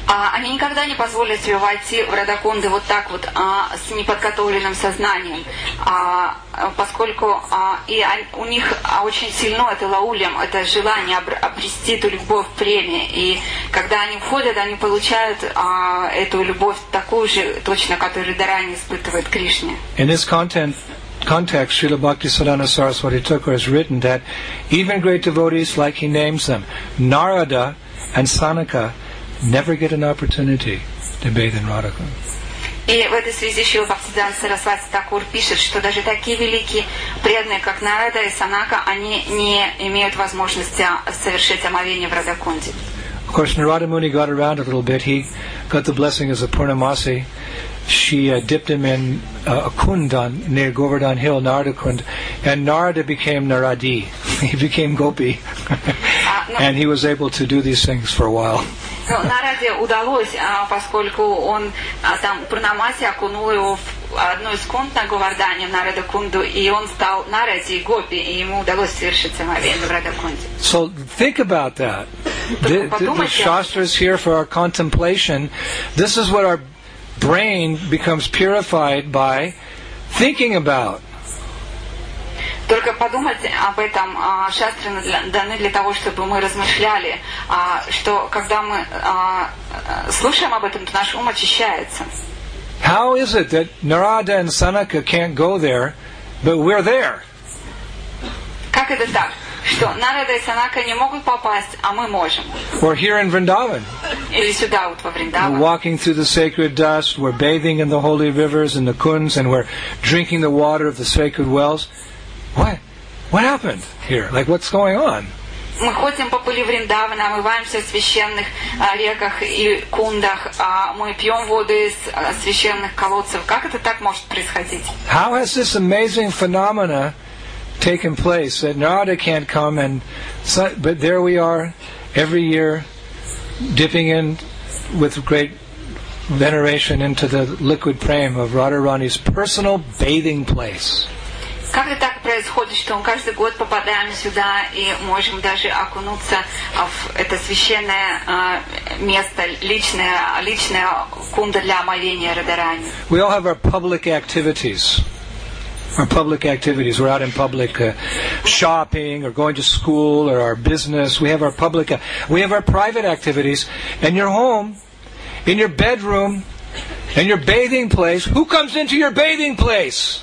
А, они никогда не позволят себе войти в Радакунды вот так вот, а, с неподготовленным сознанием, а, поскольку а, и они, у них а, очень сильно это лаулем, это желание обр- обрести эту любовь в преме. И когда они входят, они получают а, эту любовь такую же, точно, которую Радарани испытывает к Кришне. In this content, context, Srila Bhaktisiddhanta Saraswati Thakur has written that even great devotees, like he names them, Narada and Sanaka, never get an opportunity to bathe in Radhakund. И в этой связи Шрила Бхактисиддханта Сарасвати Такур пишет, что даже такие великие преданные, как Нарада и Санака, они не имеют возможности совершить омовение в Радакунде. Of course, Narada Muni got around a little bit. He got the blessing as a Purnamasi. She uh, dipped him in uh, a kund on, near Govardhan Hill, Narada Kund, and Narada became Naradi. He became Gopi. And he was able to do these things for a while. Ну, Нараде удалось, поскольку он там Пурнамаси окунул его в одну из кунд на Говардане, в Нарада Кунду, и он стал Наради, Гопи, и ему удалось совершить омовение в Радакунде. So think about that. The, the, the Shastra is here for our contemplation. This is what our brain becomes purified by thinking about. Только подумать об этом, шастры даны для того, чтобы мы размышляли, что когда мы слушаем об этом, то наш ум очищается. How is it that Narada and Sanaka can't go there, but we're there? Как это так? Что Нарада и Санака не могут попасть, а мы можем. We're here in Vrindavan. Или сюда, вот во Вриндаван. We're walking through the sacred dust, we're bathing in the holy rivers and the kunds, and we're drinking the water of the sacred wells. What? What happened here? Like, what's going on? Мы ходим по пыли Вриндавана, омываемся в священных а, реках и кундах, а мы пьем воду из а, священных колодцев. Как это так может происходить? How has this amazing phenomena taken place that Narada can't come, and so, but there we are every year dipping in with great veneration into the liquid prema of Radharani's personal bathing place. Как это так происходит, что мы каждый год попадаем сюда и можем даже окунуться в это священное э, место, личное, личное кунда для омовения Радарани? We all have our public activities. Our public activities. We're out in public uh, shopping or going to school or our business. We have our public, uh, we have our private activities. And your home, in your bedroom, in your bathing place, who comes into your bathing place?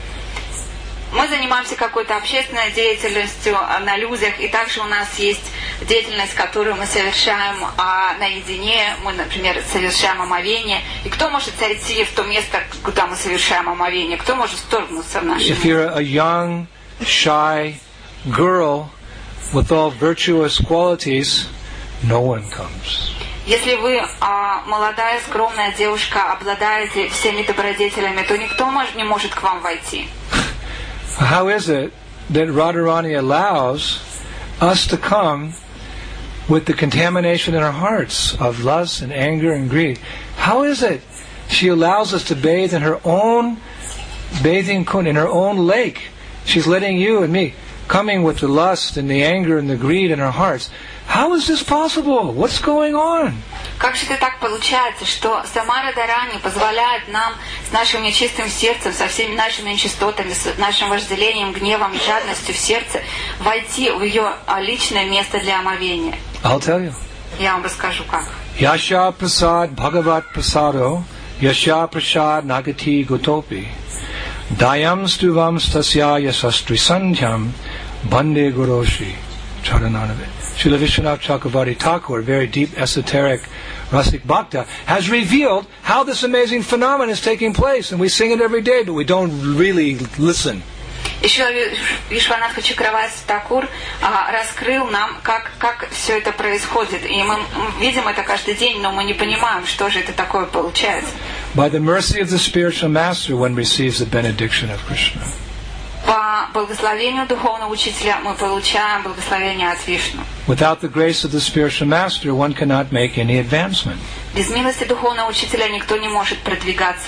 Мы занимаемся какой-то общественной деятельностью на людях, и также у нас есть деятельность, которую мы совершаем а, наедине. Мы, например, совершаем омовение. И кто может зайти в то место, куда мы совершаем омовение? Кто может вторгнуться в наше If you're a young, shy girl with all virtuous qualities, no one comes. Если вы а, молодая, скромная девушка, обладаете всеми добродетелями, то никто мож, не может к вам войти. How is it that Radharani allows us to come with the contamination in our hearts of lust and anger and greed? How is it she allows us to bathe in her own bathing kund, in her own lake? She's letting you and me coming with the lust and the anger and the greed in our hearts. How is this possible? What's going on? Как же это так получается, что сама Радарани позволяет нам с нашим нечистым сердцем, со всеми нашими нечистотами, с нашим вожделением, гневом и жадностью в сердце войти в ее личное место для омовения? I'll tell you. Я вам расскажу как. Yasha prasad bhagavat prasado yasha prasad nagati gotopi dayam stuvam stasya yasastri sandhyam bande guroshi charananavet. Srila Vishwanath Chakravarti Thakur, a very deep, esoteric, Rasik Bhakta, has revealed how this amazing phenomenon is taking place. And we sing it every day, but we don't really listen. Еще Вишванатха Чакраварти Такур а, раскрыл нам, как, как все это происходит. И мы видим это каждый день, но мы не понимаем, что же это такое получается. By the mercy of the spiritual master, one receives the benediction of Krishna. По благословению духовного учителя мы получаем благословение от Вишну. Without the grace of the spiritual master, one cannot make any advancement. Без милости духовного учителя никто не может продвигаться.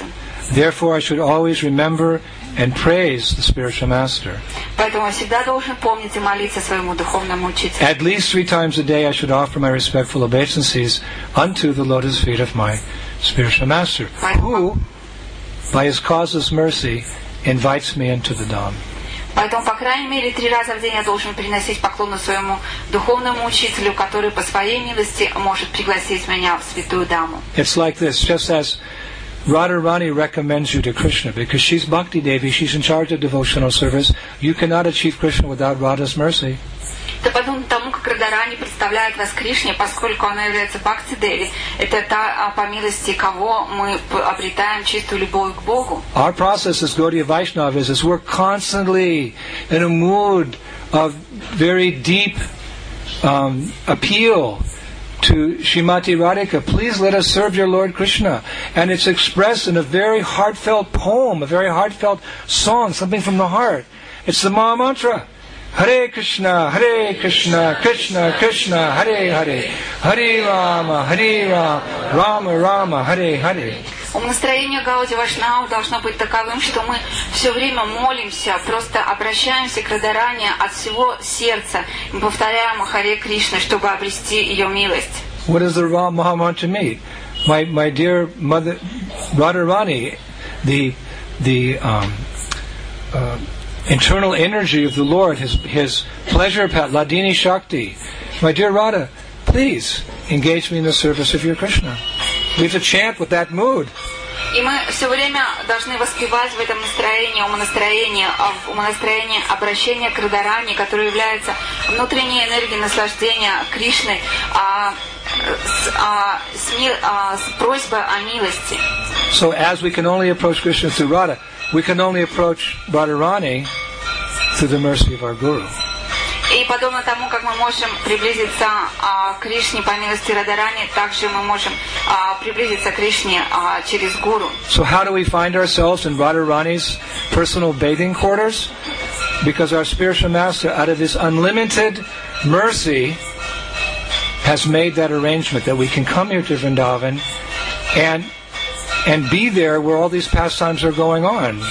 Therefore, I should always remember and praise the spiritual master. Поэтому я всегда должен помнить и молиться своему духовному учителю. At least three times a day I should offer my respectful obeisances unto the lotus feet of my spiritual master, who, by his causeless mercy, invites me into the Dham. Поэтому, по крайней мере, три раза в день я должен приносить поклоны своему духовному учителю, который по своей милости может пригласить меня в святую Даму. It's like this, just as Radharani recommends you to Krishna, because she's Bhakti Devi, she's in charge of devotional service. You cannot achieve Krishna without Radha's mercy. Это подобно тому, как Радхарани представляет вас Кришне, поскольку она является Бхакти Деви. Это та, по милости кого мы обретаем чистую любовь к Богу. Our process as Gaudiya Vaishnavas is we're constantly in a mood of very deep um, appeal to Srimati Radhika. Please let us serve your Lord Krishna. And it's expressed in a very heartfelt poem, a very heartfelt song, something from the heart. It's the Maha Mantra. Hare Krishna, Hare Krishna, Krishna Krishna, Hare Hare, Hare Rama, Hare Rama, Rama Rama, Hare Hare. Умонастроение Гаудия Вайшнава должно быть таковым, что мы все время молимся, просто обращаемся к Радхарани от всего сердца. Мы повторяем Харе Кришна, чтобы обрести ее милость. What does the Maha Mantra mean? My my dear mother Radharani, the the um, uh, internal energy of the Lord, His His pleasure path, Ladini Shakti. My dear Radha, please engage me in the service of your Krishna. We have to chant with that mood. И мы все время должны воспевать в этом настроении, умонастроение, умонастроение обращения к Радхарани, которое является внутренней энергией наслаждения Кришны, а, с, а, с, а, с просьбой о милости. So as we can only approach Krishna through Radha, we can only approach Radharani through the mercy of our Guru. И подобно тому, как мы можем приблизиться а, к Кришне по милости Радхарани, также мы можем а, приблизиться к Кришне а, через Гуру. So how do we find ourselves in Radharani's personal bathing quarters? Because our spiritual master, out of his unlimited mercy, has made that arrangement that we can come here to Vrindavan and and be there where all these pastimes are going on.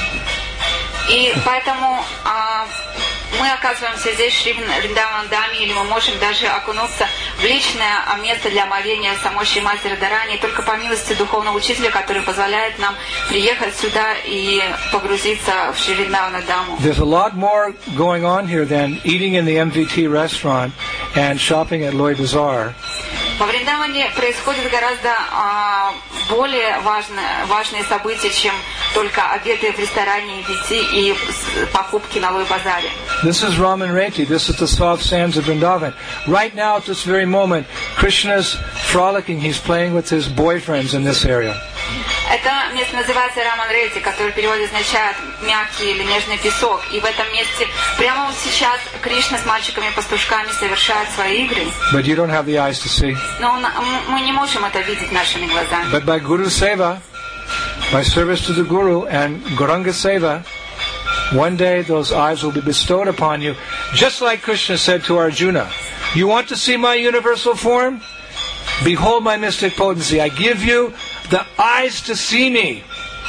И поэтому а, мы оказываемся здесь, в Вриндаван-Даме, или мы можем даже окунуться в личное место для омовения самой Шримати Радхарани, только по милости духовного учителя, который позволяет нам приехать сюда и погрузиться в Вриндаван-Даму. There's a lot more going on here than eating in the M V T restaurant and shopping at Loy Bazaar. Во Вриндаване происходят гораздо а, более важные, важные события, чем только обеды в ресторане эм ви ти и покупки на Лой-базаре. This is Raman Reti. This is the soft sands of Vrindavan. Right now, at this very moment, Krishna's frolicking. He's playing with his boyfriends in this area. Это место называется Раман Рети, который в переводе означает мягкий или нежный песок. И в этом месте прямо вот сейчас Кришна с мальчиками-пастушками совершает свои игры. But you don't have the eyes to see. Но он, мы не можем это видеть нашими глазами. But by Guru Seva, by service to the Guru and Gauranga Seva, one day those eyes will be bestowed upon you. Just like Krishna said to Arjuna, you want to see my universal form? Behold my mystic potency. I give you the eyes to see me.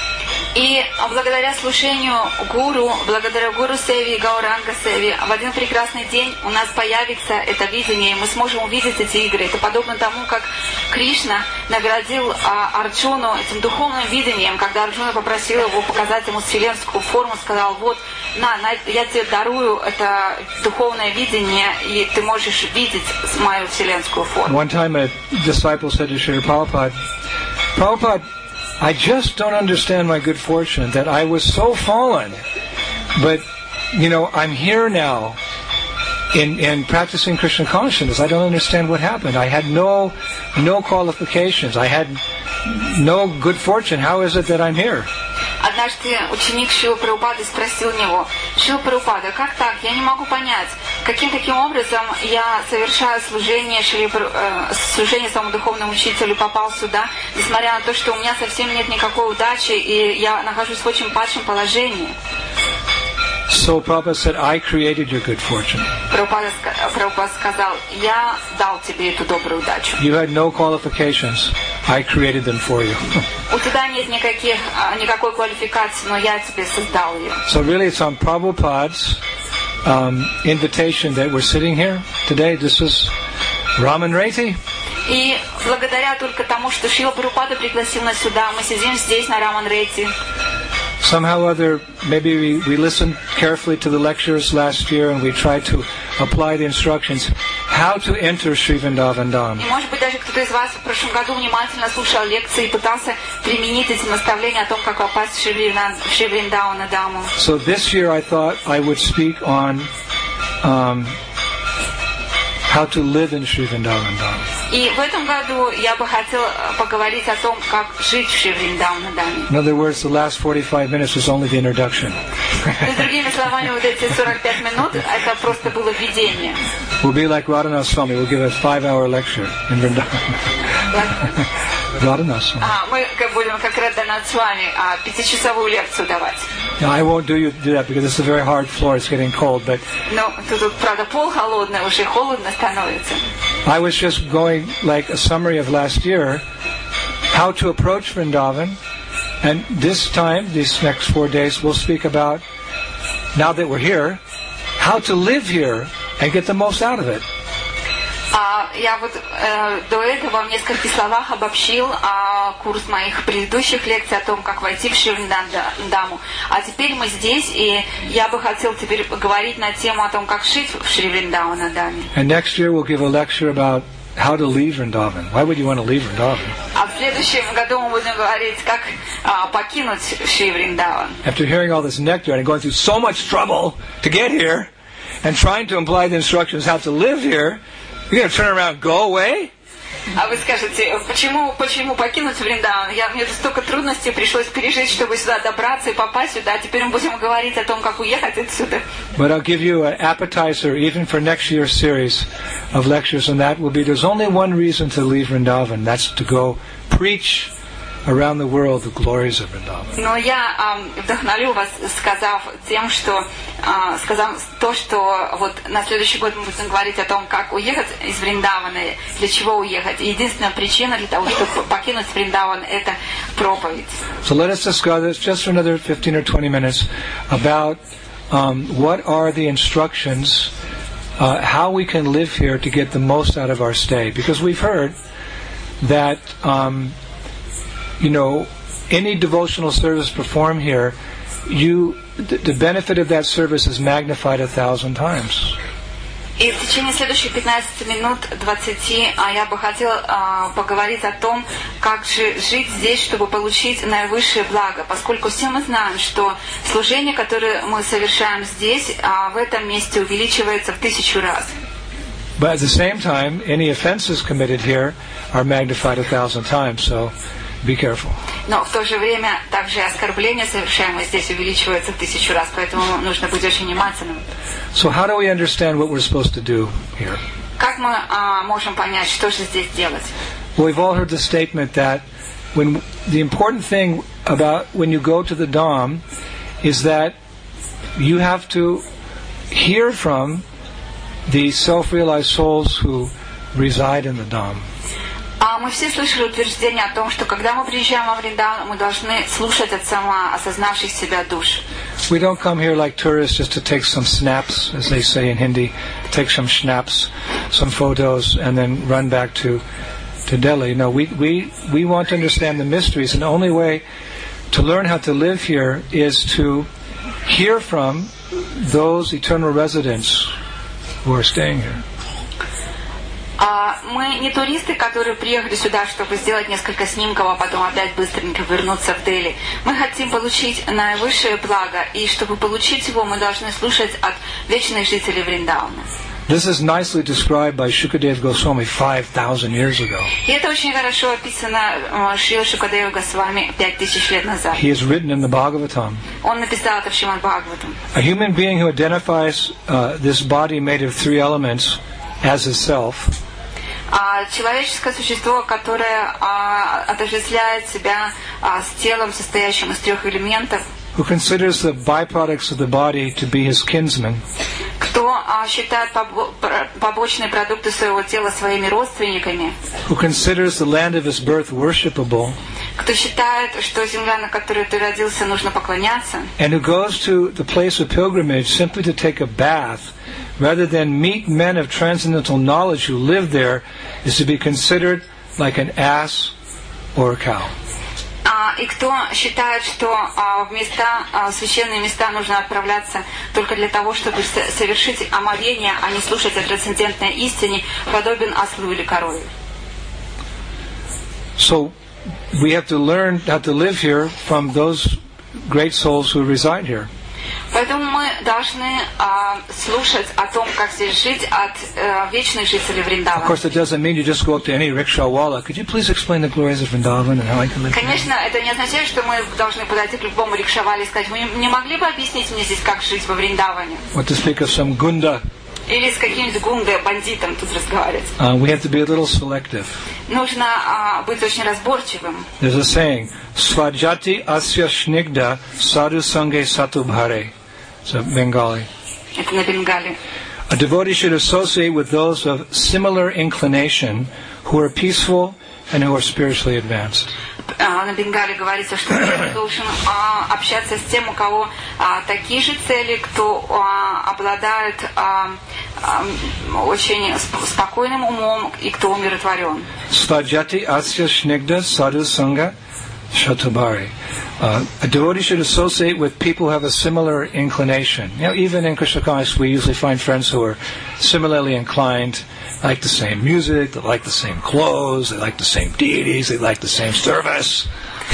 И благодаря слушанию Гуру, благодаря Гуру Севи и Гауранга Севи, в один прекрасный день у нас появится это видение, и мы сможем увидеть эти игры. Это подобно тому, как Кришна наградил а, Арджуну этим духовным видением, когда Арджуна попросил его показать ему вселенскую форму, сказал, вот, на, на, я тебе дарую это духовное видение, и ты можешь видеть мою вселенскую форму. One time a disciple said to Srila Prabhupada, Prabhupada, I just don't understand my good fortune that I was so fallen, but, you know, I'm here now in, in practicing Krishna consciousness. I don't understand what happened. I had no, no qualifications. I had no good fortune. How is it that I'm here? Однажды ученик Шрилы Прабхупады спросил него, Шрила Прабхупада, как так? Я не могу понять, каким таким образом я совершаю служение, Шри, э, служение своему духовному учителю, попал сюда, несмотря на то, что у меня совсем нет никакой удачи, и я нахожусь в очень падшем положении. So Prabhupada said, I created your good fortune. Прабхупада ска- Прабхупада сказал, я дал тебе эту добрую удачу. You had no qualifications. I created them for you. У тебя нет никаких, а, никакой квалификации, но я тебе создал ее. So really it's on Prabhupada's um, invitation that we're sitting here today. This is Raman Reti. И благодаря только тому, что Шрила Прабхупада пригласил нас сюда, мы сидим здесь на Раман Рейти. Somehow or other, maybe we, we listened carefully to the lectures last year and we tried to apply the instructions how to enter Sri Vrindavan Dham. И может быть даже кто-то из вас в прошлом году внимательно слушал лекции и пытался применить эти наставления о том, как попасть в Шри Вриндавана Даму. So this year I thought I would speak on um, how to live in Sri Vrindavan Dham. И в этом году я бы хотел поговорить о том, как жить в Шри Вриндавана Даме. In other words, the last forty-five minutes was only the introduction. То есть, другими словами, вот эти сорок пять минут, это просто было введение. We'll be like Radhanath Swami. We'll give a five-hour lecture in Vrindavan. Radhanath Swami. А, мы как будем как Радханат с вами а, пятичасовую лекцию давать. Now, I won't do you do that because it's a very hard floor. It's getting cold. But Но тут, тут, правда, пол холодный, уже холодно становится. I was just going like a summary of last year, how to approach Vrindavan. And this time, these next four days, we'll speak about, now that we're here, how to live here and get the most out of it. А, я вот э, до этого в нескольких словах обобщил а, курс моих предыдущих лекций о том, как войти в Шри Вриндаван. А теперь мы здесь, и я бы хотел теперь поговорить на тему о том, как жить в Шри Вриндавана Даме. And next year we'll give a lecture about how to leave Vrindavan. Why would you want to leave Vrindavan? А в следующем году мы будем говорить, как а, покинуть Шри Вриндаван. After hearing all this nectar and going through so much trouble to get here, and trying to imply the instructions how to live here, you're going to turn around and go away? А вы скажете, почему, почему покинуть Вриндаван? Я, мне столько трудностей пришлось пережить, чтобы сюда добраться и попасть сюда. А теперь мы будем говорить о том, как уехать отсюда. But I'll give you an appetizer even for next year's series of lectures, and that will be there's only one reason to leave Vrindavan. That's to go preach around the world the glories of Vrindavan. Но я э, вдохновлю вас, сказав тем, что э, сказав то, что вот на следующий год мы будем говорить о том, как уехать из Вриндавана, для чего уехать. И единственная причина для того, чтобы покинуть Вриндаван, это проповедь. So let us discuss this just for another fifteen or twenty minutes about um, what are the instructions, uh, how we can live here to get the most out of our stay. Because we've heard that um, you know, any devotional service performed here, you the, the benefit of that service is magnified a thousand times. И в течение следующих пятнадцати минут, двадцати, а я бы хотела а, поговорить о том, как же жить здесь, чтобы получить наивысшее благо, поскольку все мы знаем, что служение, которое мы совершаем здесь, а, в этом месте увеличивается в тысячу раз. But at the same time, any offenses committed here are magnified a thousand times. So be careful. Но в то же время также оскорбления, совершаемые здесь, увеличиваются в тысячу раз, поэтому нужно быть очень внимательным. So how do we understand what we're supposed to do here? Как мы а, можем понять, что же здесь делать? Well, we've all heard the statement that when the important thing about when you go to the Dham is that you have to hear from the self-realized souls who reside in the Dham. А мы все слышали утверждение о том, что когда мы приезжаем во Вриндаван, мы должны слушать от самоосознавших себя душ. We don't come here like tourists just to take some snaps, as they say in Hindi, take some schnaps, some photos, and then run back to to Delhi. No, we, we, we want to understand the mysteries, and the only way to learn how to live here is to hear from those eternal residents who are staying here. А мы не туристы, которые приехали сюда, чтобы сделать несколько снимков, а потом опять быстренько вернуться в Дели. Мы хотим получить наивысшее благо, и чтобы получить его, мы должны слушать от вечных жителей Вриндавана. This is nicely described by Shukadeva Goswami five thousand years ago. И это очень хорошо описано Шрила Шукадева Госвами пять тысяч лет назад. He has written in the Bhagavatam. Он написал это в Шримад Бхагаватам. A human being who identifies uh, this body made of three elements as his self А человеческое существо, которое а, отождествляет себя а, с телом, состоящим из трех элементов, who considers the byproducts of the body to be his kinsmen, кто а, считает побо- пр- побочные продукты своего тела своими родственниками, who considers the land of his birth worshipable, кто считает, что земля, на которой ты родился, нужно поклоняться, and who goes to the place of pilgrimage simply to take a bath, rather than meet men of transcendental knowledge who live there, is to be considered like an ass or a cow. А, и кто считает, что а, в места, а, в священные места нужно отправляться только для того, чтобы с- совершить омовение, а не слушать о трансцендентной истине, подобен ослу или корове. So we have to learn how to live here from those great souls who reside here. Поэтому мы должны а, слушать о том, как здесь жить от а, вечных жителей Of Вриндавана. course, it doesn't mean you just go up to any rickshawwala. Could you please explain the glories of Vrindavan and how I can live here? Конечно, это не означает, что мы должны подойти к любому рикшавале и сказать, вы не могли бы объяснить мне здесь, как жить во Вриндаване? What to speak of some gunda. Или с каким-нибудь гундой, бандитом тут разговаривать. Uh, we have to be a little selective. Нужно а, быть очень разборчивым. There's a saying, Svajati asya snigda sadhu sange satubhare. It's a Bengali. Это на бенгале. A devotee should associate with those of similar inclination who are peaceful and who are spiritually advanced. А, на бенгале говорится, что ты должен а, общаться с тем, у кого а, такие же цели, кто а, обладает а, а, очень сп- спокойным умом и кто умиротворен. Svajati asya snigda sadhu sanga Shatubhari. Uh, a devotee should associate with people who have a similar inclination. You know, even in Krishna consciousness, we usually find friends who are similarly inclined, like the same music, they like the same clothes, they like the same deities, they like the same service.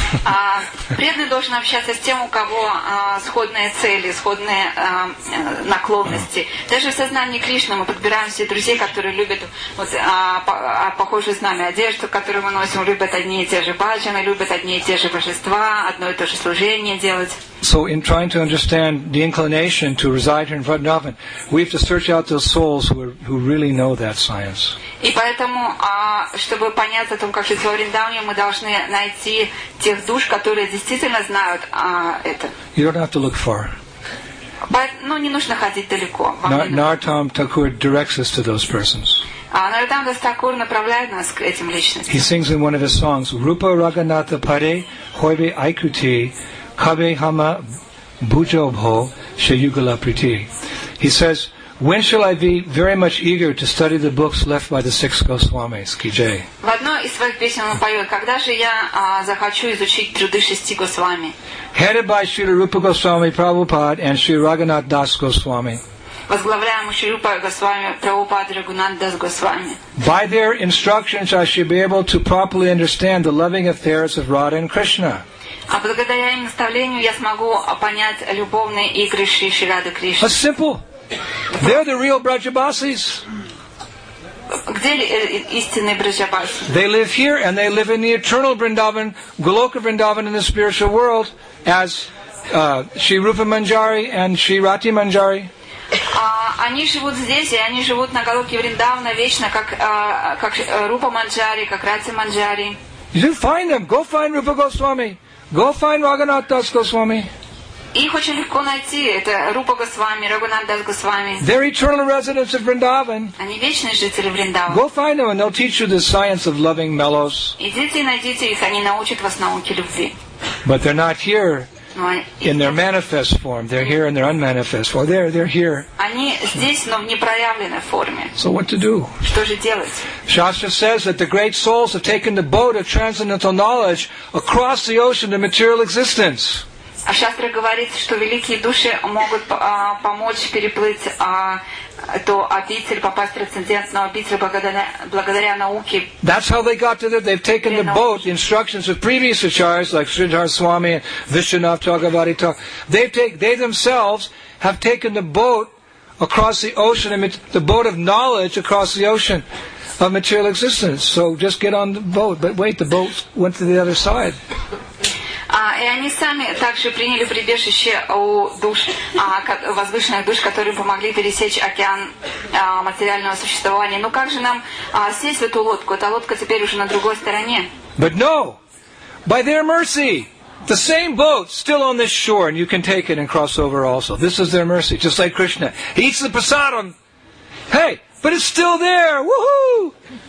А, преданный должен общаться с тем, у кого а, сходные цели, сходные а, э, наклонности. Даже в сознании Кришны мы подбираем себе друзей, которые любят вот, а, по- а, похожую с нами одежду, которую мы носим, любят одни и те же баджаны, любят одни и те же божества, одно и то же служение делать. So in trying to understand the inclination to reside here in Vrindavan, we have to search out those souls who, are, who really know that science. И поэтому, а, чтобы понять о том, как жить во Вриндаване, мы должны найти тех душ, которые действительно знают а, это. You don't have to look far. Поэт- Ну, не нужно ходить далеко. Вам Na- не нужно. Narottam Thakur directs us to those persons. А Нароттам Дас Такур направляет нас к этим личностям. He sings in one of his songs, Rupa Raganatha Pade Hoibe Aikuti Kabe Hama Bhujobho Shayugala Priti. He says, when shall I be very much eager to study the books left by the six Goswamis? Ki Jai. В одной из своих песен он поет, когда же я а, захочу изучить труды шести Госвами, Headed by Srila Rupa Goswami Prabhupada and Sri Raghunath Das Goswami. возглавляемый Шри Рупа Госвами, Прабхупада Рагунат Дас Госвами. By their instructions I should be able to properly understand the loving affairs of Radha and Krishna. А благодаря им наставлению я смогу понять любовные игры Шри Шрады Кришны. That's simple. They're the real Brajabasis. Где ли, э, истинный Браджабаси? They live here and they live in the eternal Vrindavan, Goloka Vrindavan in the spiritual world as uh, Sri Rupa Manjari and Sri Rati Manjari. А, они живут здесь, и они живут на Галоке Вриндавана вечно, как, а, как э, Рупа Манджари, как Рати Манджари. You should find them. Go find Rupa Goswami. Go find Raghunath Das Goswami. Их очень легко найти. Это Рупа Госвами, Рагунат Дас Госвами. They're eternal residents of Vrindavan. Они вечные жители Вриндавана. Go find them and they'll teach you the science of loving mellows. Идите и найдите их, они научат вас науке любви. But they're not here Но они, in their manifest form. They're here in their unmanifest form. They're, they're here. они здесь, но в непроявленной форме. So what to do? Что же делать? Shastra says that the great souls have taken the boat of transcendental knowledge across the ocean to material existence. А Шастра говорит, что великие души могут а, помочь переплыть а, эту обитель, попасть в трансцендентную обитель благодаря, благодаря науке. That's how they got to there. They've taken the boat, the instructions of previous acharyas like Sridhar Swami and Vishwanath Chagravati Thakur. They've take, they themselves have taken the boat across the ocean, the boat of knowledge across the ocean of material existence. So just get on the boat. But wait, the boat went to the other side. А, и они сами также приняли прибежище у душ, а, ко- возвышенных душ, которые помогли пересечь океан а, материального существования. Ну как же нам а, сесть в эту лодку? Эта лодка теперь уже на другой стороне. But no, by their mercy, The same boat still on this shore, and you can take it and cross over also. This is their mercy, just like Krishna. He eats the prasadam. Hey, but it's still there. Woohoo!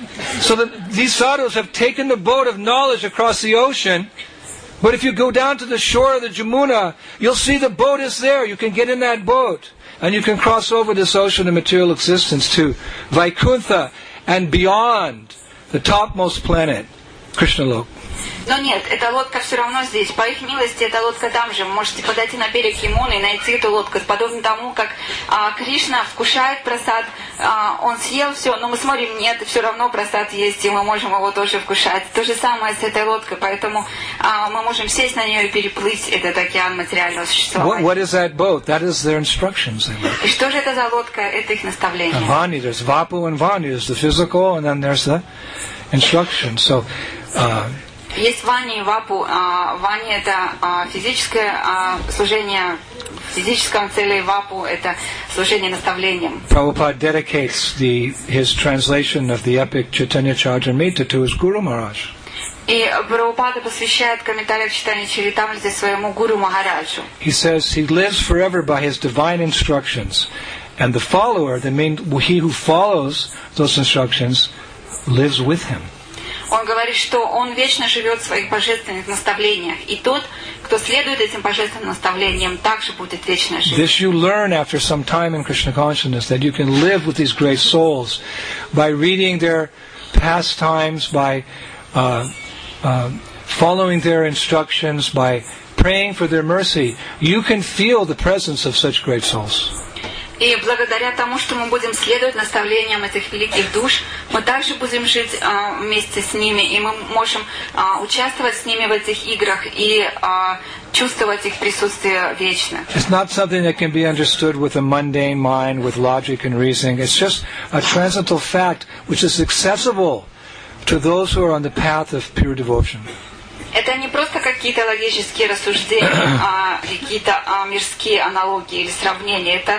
So the, these sadhus have taken the boat of knowledge across the ocean. But if you go down to the shore of the Jamuna, you'll see the boat is there. You can get in that boat. And you can cross over this ocean of material existence to Vaikuntha and beyond, the topmost planet, Krishna Lok. Но нет, эта лодка все равно здесь. По их милости, эта лодка там же. Вы можете подойти на берег Ямуны и найти эту лодку. Подобно тому, как а, Кришна вкушает прасад, а, он съел все, но мы смотрим, нет, все равно прасад есть, и мы можем его тоже вкушать. То же самое с этой лодкой, поэтому а, мы можем сесть на нее и переплыть этот океан материального существования. What, what is that boat? That is their instructions. И что же это за лодка? Это их наставление. Vani, there's Vapu and Vani. There's the physical, and then there's the instruction. So, uh, есть Вани и Вапу. Вани — это физическое служение в физическом целе, и Вапу — это служение наставлением. Prabhupada dedicates the, his translation of the epic Chaitanya Charitamrita to his Guru Maharaj. И Прабхупада посвящает комментарий к читанию Чаритамриты своему Гуру Махараджу. He says he lives forever by his divine instructions, and the follower, that means he who follows those instructions, lives with him. Он говорит, что он вечно живет в своих божественных наставлениях, и тот, кто следует этим божественным наставлениям, также будет вечно жить. This you learn after some time in Krishna consciousness, that you can live with these great souls by reading their pastimes, by uh, uh, following their instructions, by praying for their mercy. You can feel the presence of such great souls. И благодаря тому, что мы будем следовать наставлениям этих великих душ, мы также будем жить а, вместе с ними, и мы можем а, участвовать с ними в этих играх и а, чувствовать их присутствие вечно. It's not something that can be understood with a mundane mind, with logic and reasoning. It's just a transcendental fact which is accessible to those who are on the path of pure devotion. Это не просто какие-то логические рассуждения, а какие-то а, мирские аналогии или сравнения. Это,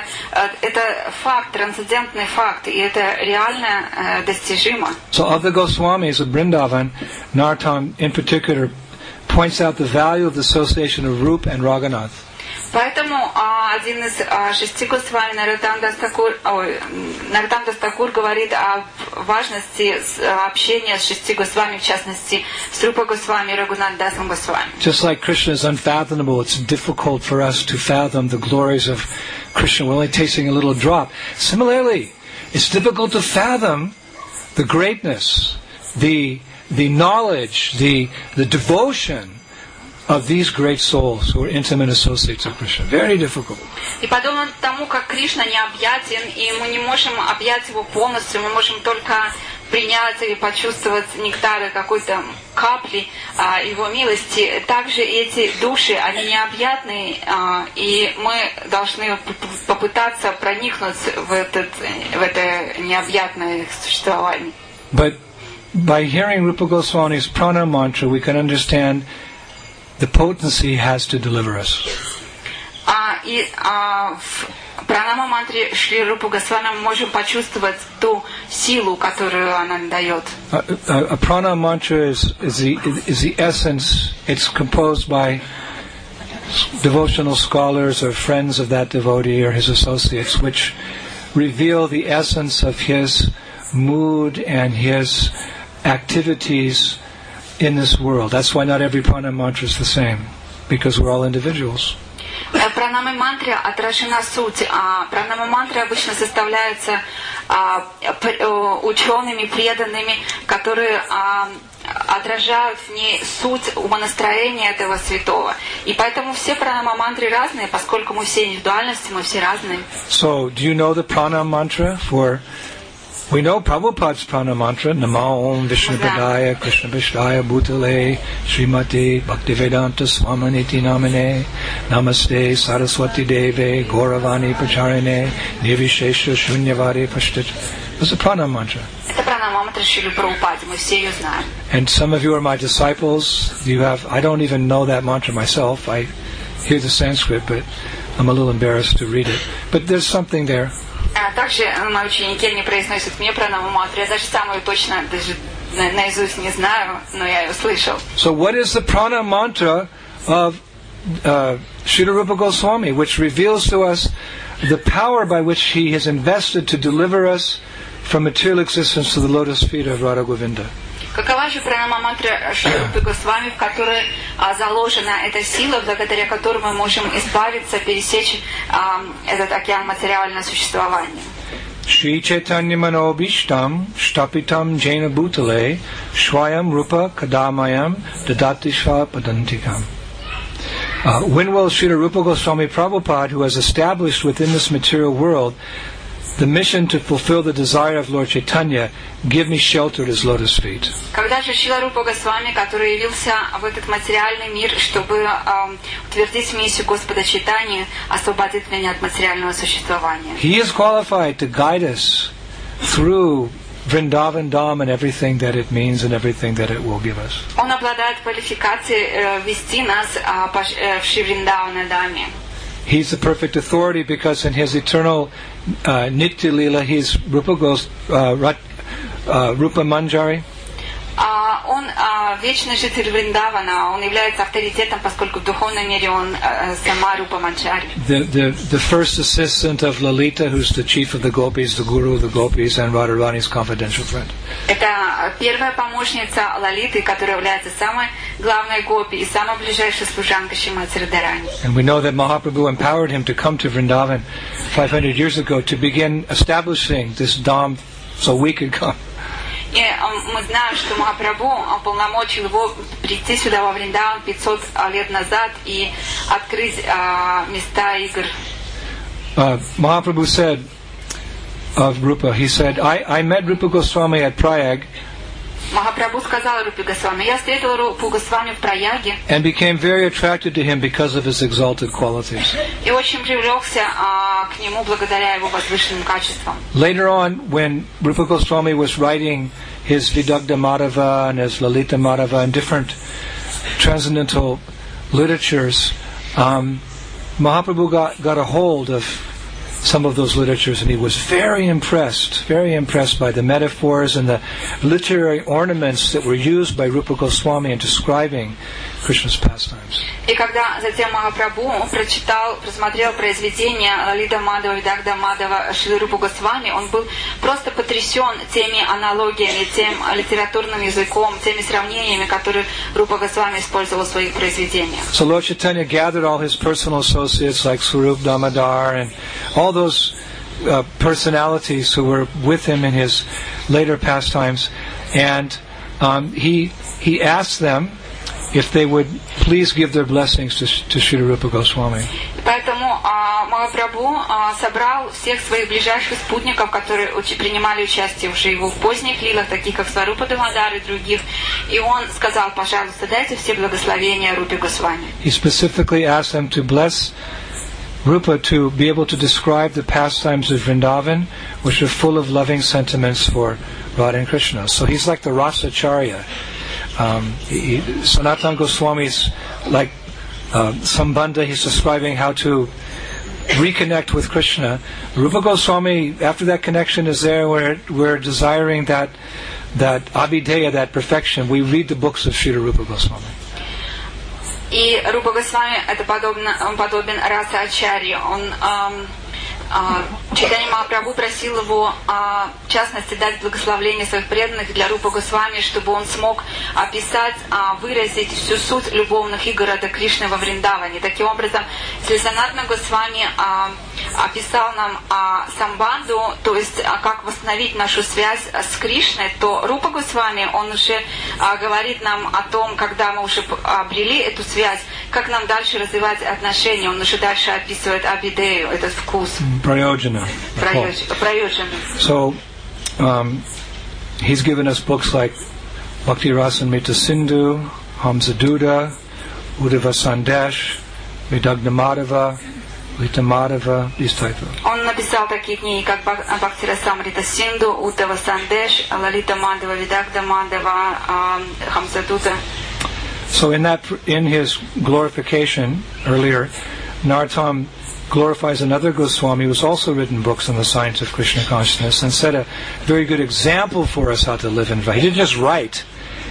это факт, трансцендентный факт, и это реально э, достижимо. So of the Goswamis of Vrindavan, Narottam in particular points out the value of the association of Rup and Raghunatha. Поэтому а, один из а, шести Госвами, Нароттам Дас Такур, ой, Нароттам Дас Такур говорит о важности с, а, общения с шести Госвами, в частности, с Рупа Госвами и Рагунат Дасом Госвами. Just like Krishna is unfathomable, it's difficult for us to fathom the glories of Krishna. We're only tasting a little drop. Similarly, it's difficult to fathom the greatness, the the knowledge, the the devotion of these great souls who are intimate associates of Krishna. Very difficult. И подобно тому, как Кришна необъятен, и мы не можем объять его полностью, мы можем только принять или почувствовать нектары какой-то капли а, его милости. Также эти души, они необъятны, а, и мы должны попытаться проникнуть в, этот, в это необъятное существование. But by hearing Rupa Goswami's prana mantra, we can understand the potency he has to deliver us. А, и а, в пранама мантре Шри Рупы Госвами мы можем почувствовать ту силу, которую она дает. A, a, a prana mantra is, is, the, is the essence. It's composed by devotional scholars or friends of that devotee or his associates, which reveal the essence of his mood and his activities in this world. That's why not every prana mantra is the same, because we're all individuals. Пранамы мантре отражена суть. А пранамы мантры обычно составляются а, учеными, преданными, которые а, отражают в ней суть умонастроения этого святого. И поэтому все пранамы мантры разные, поскольку мы все индивидуальности, мы все разные. So, do you know the prana mantra for... We know Prabhupada's prana mantra, Namo Om Vishnupadaya Krishna Vishtaya Bhutale Srimati Bhaktivedanta Swamaniti Namane Namaste Saraswati Deve Gauravani Pracharine Nirvishesha Shunyavadi Pashtit. That's a prana mantra. Это пранама мантра Шрилы Прабхупады, мы все ее знаем. And some of you are my disciples. You have, I don't even know that mantra myself. I hear the Sanskrit, but I'm a little embarrassed to read it. But there's something there. Также мои ученики не произносят мне пранаму мантру. Я даже самую точно даже наизусть не знаю, но я ее слышал. So what is the prana mantra of uh, Srila Rupa Goswami, which reveals to us the power by which he has invested to deliver us from material existence to the lotus feet of Radha Govinda. Какова же пранама-мантра Шри Рупы Госвами, в которой а, заложена эта сила, благодаря которой мы можем избавиться, пересечь а, этот океан материального существования? Shri Chaitanya Manobishtam Shtapitam Jaina Bhutale Shwayam Rupa Kadamayam Dadati Shva Padantikam. Uh, when will Srila Rupa Goswami Prabhupada, who has established within this material world the mission to fulfill the desire of Lord Chaitanya, give me shelter at his lotus feet? Когда же Шрила Рупа Госвами, который явился в этот материальный мир, чтобы э, утвердить миссию Господа Чайтаньи, освободить меня от материального существования? He is qualified to guide us through Vrindavan Dham and everything that it means and everything that it will give us. Он обладает квалификацией э, вести нас э, по, э, в Шри Вриндавана Даме. He's the perfect authority because in his eternal uh, Nitya Leela, he's Rupa, Gos, uh, Rat, uh, Rupa Manjari. Uh, он uh, вечный житель Вриндавана, он является авторитетом, поскольку в духовном мире он uh, сама Рупа Манджари. The, the, the first assistant of Lalita, who's the chief of the gopis, the guru of the gopis, and Radharani's confidential friend. Это первая помощница Лалиты, которая является самой главной гопи и самой ближайшей служанкой Шримати Радхарани. And we know that Mahaprabhu empowered him to come to Vrindavan five hundred years ago to begin establishing this Dham so we could come. И мы знаем, что Махапрабху уполномочил его прийти сюда во Вриндаван пятьсот лет назад и открыть uh, места игр. Uh, Mahaprabhu said of Rupa, he said, I, I met Rupa Goswami at Prayag. Махапрабху сказал Рупе Госвами, я встретил Рупу Госвами в Праяге. And became very attracted to him because of his exalted qualities. И очень привлекся а, к нему благодаря его возвышенным качествам. Later on, when Rupa Goswami was writing his Vidagdha Madhava and his Lalita Madhava and different transcendental literatures, um, Mahaprabhu got, got a hold of some of those literatures, and he was very impressed, very impressed by the metaphors and the literary ornaments that were used by Rupa Goswami in describing Krishna's pastimes. И когда затем Махапрабху прочитал, просмотрел произведения Лалита Мадхава, Видагда Мадхава, Шри Рупы Госвами, он был просто потрясен теми аналогиями, тем литературным языком, теми сравнениями, которые Рупа Госвами использовал в своих произведениях. So Lord Chaitanya gathered all his personal associates like Swarup Damodar and all those uh, personalities who were with him in his later pastimes, and um, he he asked them if they would please give their blessings to, to Srila Rupa Goswami. Поэтому а, Махапрабху а, собрал всех своих ближайших спутников, которые уч- принимали участие уже его в поздних лилах, таких как Сварупа Дамодар и других, и он сказал, пожалуйста, дайте все благословения Рупе Госвами. He specifically asked them to bless Rupa to be able to describe the pastimes of Vrindavan, which are full of loving sentiments for Radha and Krishna. So he's like the Rasacharya. Um, he, Sanatana Goswami's like uh, Sambandha, he's describing how to reconnect with Krishna. Rupa Goswami, after that connection is there, we're, we're desiring that that abhideya, that perfection. We read the books of Srila Rupa Goswami. И Рупа Госвами это подобно, он подобен Раса Ачарье. Он эм, э, Чайтанья Махапрабху просил его, э, в частности, дать благословление своих преданных для Рупа Госвами, чтобы он смог описать, э, выразить всю суть любовных игр Рады Кришны во Вриндаване. Таким образом, если Санатана Госвами э, описал нам э, самбанду, то есть э, как восстановить нашу связь с Кришной, то Рупа Госвами, он уже э, говорит нам о том, когда мы уже обрели эту связь, как нам дальше развивать отношения. Он уже дальше описывает абидею, этот вкус. Prayojana. Прайоджана. So, um, he's given us books like Bhakti Rasamrita Sindhu, Hamsa Duda, Uddhava Sandesh, Vidagdha Madhava, Lita Madhava, these type of. Он написал такие книги, как Бхакти Расамрита Синду, Уттава Сандеш, Лалита Мадхава, Видагда Мадхава, Хамса Дуда. So in that, in his glorification earlier, Narottam glorifies another Goswami who's also written books on the science of Krishna consciousness and set a very good example for us how to live in Vrindavan. He didn't just write;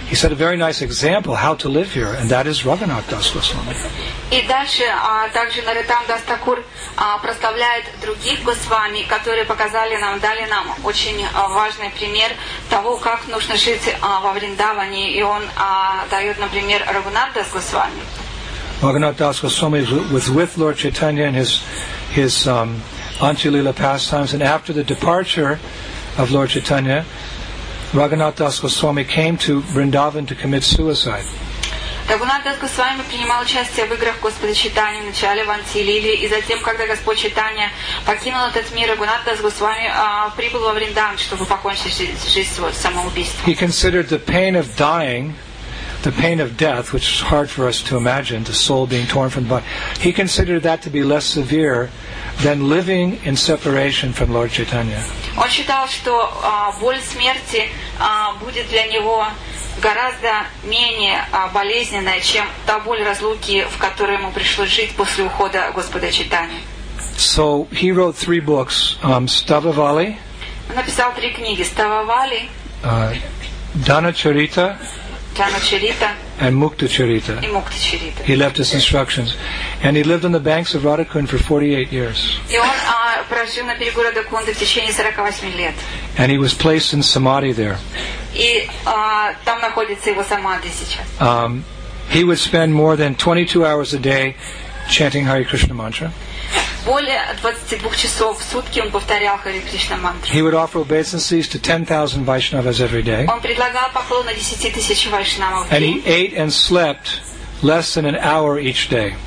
he set a very nice example how to live here, and that is Raghunath Das Goswami. И дальше а, также Нароттам Дас Такур а, прославляет других Госвами, которые показали нам, дали нам очень а, важный пример того, как нужно жить а, во Вриндаване. И он а, дает, например, Рагунат Дас Госвами. Raghunath Das Goswami was with Lord Chaitanya in his his um, Antya-lila pastimes, and after the departure of Lord Chaitanya, Raghunath Das Goswami came to Vrindavan to commit suicide. Рагунат Дас Госвами принимал участие в играх Господа Чайтаньи в начале в Антилиле, и затем, когда Господь Чайтанья покинул этот мир, Рагунат Дас Госвами а, прибыл во Вриндаван, чтобы покончить жизнь самоубийством. He considered the pain of dying, the pain of death, which is hard for us to imagine, the soul being torn from the body. He considered that to be less severe than living in separation from Lord Chaitanya. Он считал, что а, боль смерти а, будет для него гораздо менее а, болезненная, чем та боль разлуки, в которой ему пришлось жить после ухода Господа Чайтаньи. So he wrote three books: um, Stavavali, Он написал три книги: Стававали, uh, Dhanacharita, Джаначарита and Muktacharita. и Муктачарита. He left his instructions, and he lived on the banks of Radhakund for forty-eight years. И он а, прожил на берегу Радхакунды в течение сорок восемь лет. And he was placed in samadhi there. И а, там находится его самадхи сейчас. Um, he would spend more than twenty-two hours a day chanting Hare Krishna mantra. Более двадцати двух часов в сутки он повторял Харе Кришна мантру. He would offer obeisances to ten thousand Vaishnavas every day. Он предлагал поклоны десяти тысяч вайшнавов в And день. he ate and slept less than an hour each day.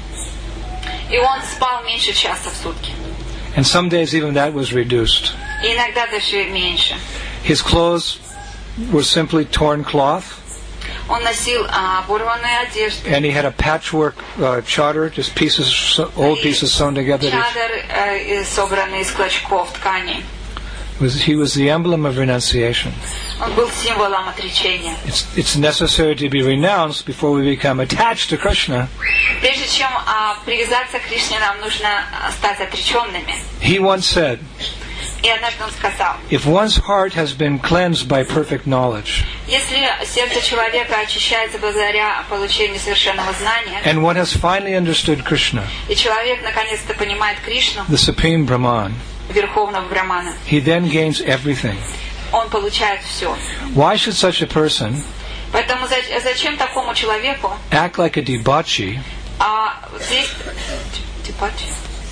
И он спал меньше часа в сутки. And some days even that was reduced. И иногда даже меньше. His clothes were simply torn cloth. Он носил а, оборванные одежды. And he had a patchwork uh, chadar, just pieces, old pieces sewn together. Чадр, э, собранный из клочков ткани. Was, he was the emblem of renunciation. Он был символом отречения. It's, it's necessary to be renounced before we become attached to Krishna. Прежде чем а, привязаться к Кришне, нам нужно стать отреченными. He once said, И однажды он сказал: if one's heart has been cleansed by perfect knowledge, если сердце человека очищается благодаря получению совершенного знания, and one has finally understood Krishna, и человек наконец-то понимает Кришну, the supreme Brahman, верховного Брамана, he then gains everything. он получает все. Why should such a person Поэтому за- зачем такому человеку act like a debauchee, а, здесь... Дебачи?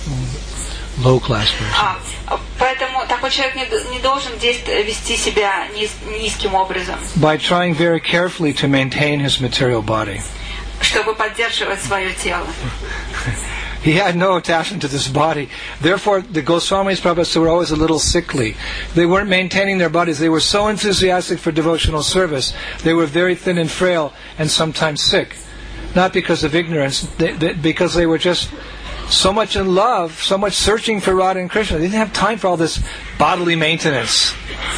low-class person, А, поэтому такой человек не, д- не должен здесь вести себя низ- низким образом, by trying very carefully to maintain his material body? чтобы поддерживать свое тело. He had no attachment to this body. Therefore, the Goswamis Prabhupada were always a little sickly. They weren't maintaining their bodies. They were so enthusiastic for devotional service. They were very thin and frail and sometimes sick. Not because of ignorance, they, they, because they were just so much in love, so much searching for Radha and Krishna. They didn't have time for all this bodily maintenance.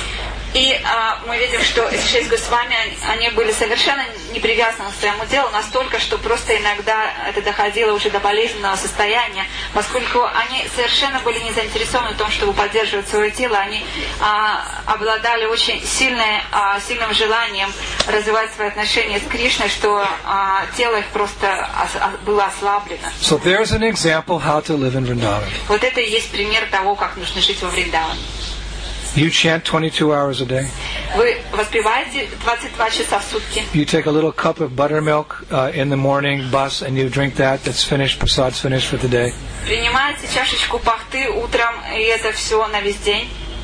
И а, мы видим, что эти шесть Госвами, они были совершенно не привязаны к своему делу, настолько, что просто иногда это доходило уже до болезненного состояния, поскольку они совершенно были не заинтересованы в том, чтобы поддерживать свое тело, они а, обладали очень сильной, а, сильным желанием развивать свои отношения с Кришной, что а, тело их просто ос- а, было ослаблено. So there's an example how to live in Vrindavan. Вот это и есть пример того, как нужно жить во Вриндаване. You chant twenty-two hours a day. Вы воспеваете двадцать два часа в сутки. You take a little cup of buttermilk uh, in the morning bus and you drink that. That's finished. Prasad's finished for the day. Принимаете чашечку пахты утром, и это все на весь день.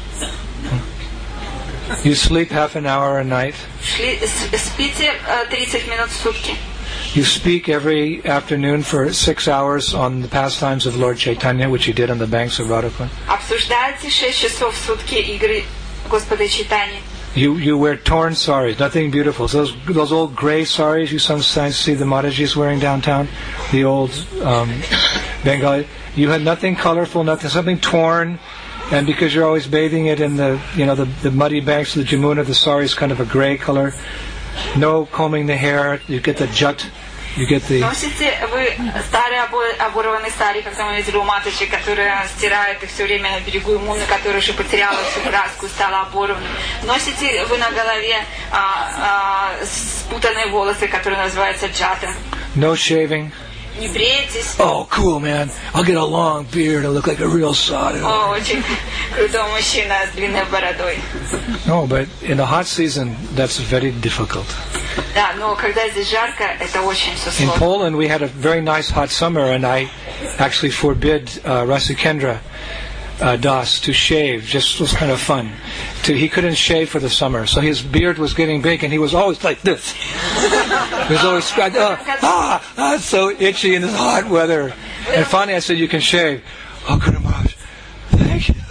You sleep half an hour a night. Шли, с- спите э, тридцать минут в сутки. You speak every afternoon for six hours on the pastimes of Lord Chaitanya, which he did on the banks of Radhakund. Обсуждаете шесть часов в сутки игры Господа Чайтаньи. You you wear torn saris, nothing beautiful. So those those old gray saris you sometimes see the Matajis wearing downtown, the old um, Bengali. You had nothing colorful, nothing, something torn, and because you're always bathing it in the you know the, the muddy banks of the Jamuna, the sari is kind of a gray color. No combing the hair, you get the jut You get the... Носите вы старые обо- оборванные сари, когда мы видели у маточек, которые стирают их все время на берегу иммуны, которая уже потеряла всю краску и стала оборванной. Носите вы на голове а, а, спутанные волосы, которые называются джата. No shaving. Не бреетесь. Oh, cool, man. I'll get a long beard. I'll look like a real sadhu. О, очень крутой мужчина с длинной бородой. No, but in the hot season, that's very difficult. Да, но когда здесь жарко, это очень все In сложно. Poland, we had a very nice hot summer, and I actually forbid uh, Rasikendra uh, Das to shave. Just was kind of fun. To, he couldn't shave for the summer, so his beard was getting big, and he was always like this. He was always scratching. Uh, ah, ah, so itchy in this hot weather. And finally, I said, "You can shave." Oh, good Maharaj. Thank you.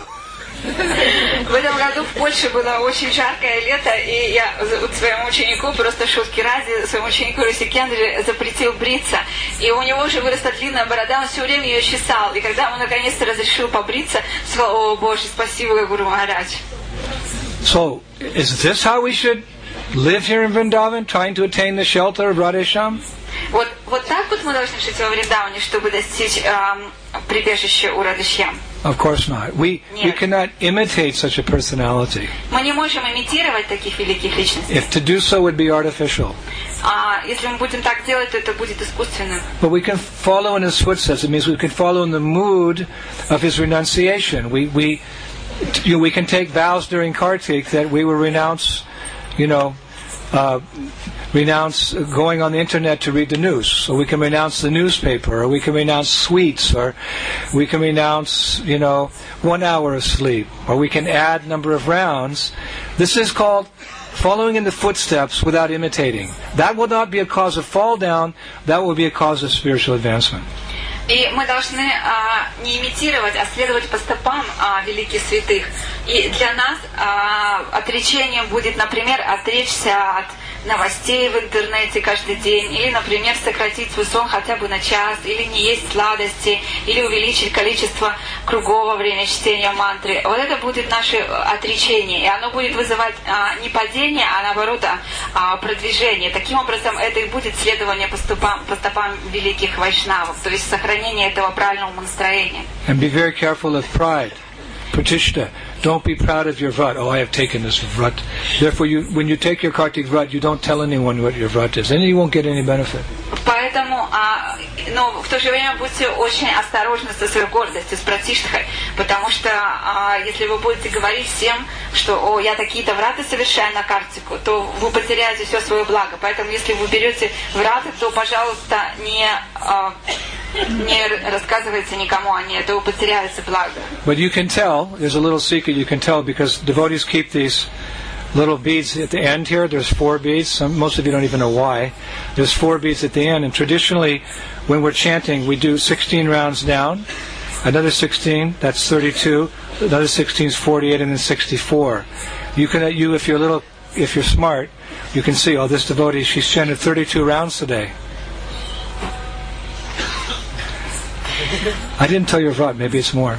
В этом году в Польше было очень жаркое лето, и я своему ученику, просто шутки ради, своему ученику Расикендре запретил бриться. И у него уже выросла длинная борода, он все время ее чесал. И когда ему наконец-то разрешил побриться, сказал: "О, Боже, спасибо, Гуру Махарадж." So, is this how we should live here in Vrindavan, trying to attain the shelter of Radhesham? Вот, вот так вот мы должны жить во Вриндаване, чтобы достичь эм, прибежища у Радхешьям. Of course not. We we cannot imitate such a personality. Мы не можем имитировать таких великих личностей. If to do so would be artificial. А если мы будем так делать, то это будет искусственно. But we can follow in his footsteps. It means we can follow in the mood of his renunciation. We we you know, we can take vows during Kartik that we will renounce, you know, uh, renounce going on the internet to read the news. So we can renounce the newspaper, or we can renounce sweets, or we can renounce, you know, one hour of sleep, or we can add number of rounds. This is called following in the footsteps without imitating. That will not be a cause of fall down. That will be a cause of spiritual advancement. И мы должны а, не имитировать, а следовать по стопам а, великих святых. И для нас а, отречением будет, например, отречься от новостей в интернете каждый день, или, например, сократить свой сон хотя бы на час, или не есть сладости, или увеличить количество кругов во время чтения мантры. Вот это будет наше отречение, и оно будет вызывать а, не падение, а наоборот а, продвижение. Таким образом, это и будет следование по стопам, по стопам великих вайшнавов, то есть сохранение этого правильного настроения. And be very careful of pride. Pratishta. Don't be proud of your vrat. Oh, I have taken this vrat. Therefore, you, when you take your Kartik vrat, you don't tell anyone what your vrat is, and you won't get any benefit. Поэтому, а, но в то же время будьте очень осторожны со своей гордостью, с пратиштхой, потому что а, если вы будете говорить всем, что «О, я такие-то враты совершаю на картику», то вы потеряете все свое благо. Поэтому, если вы берете враты, то, пожалуйста, не, а, не рассказывайте никому о ней, то вы потеряете благо. But you can tell, there's a little secret you can tell, because devotees keep these little beads at the end here. There's four beads. Some, most of you don't even know why. There's four beads at the end, and traditionally, when we're chanting, we do sixteen rounds down, another sixteen, that's thirty-two, another sixteen is forty-eight, and then sixty-four. You can, you if you're a little, if you're smart, you can see, oh, this devotee, she's chanted thirty-two rounds today. I didn't tell your vrat, maybe it's more.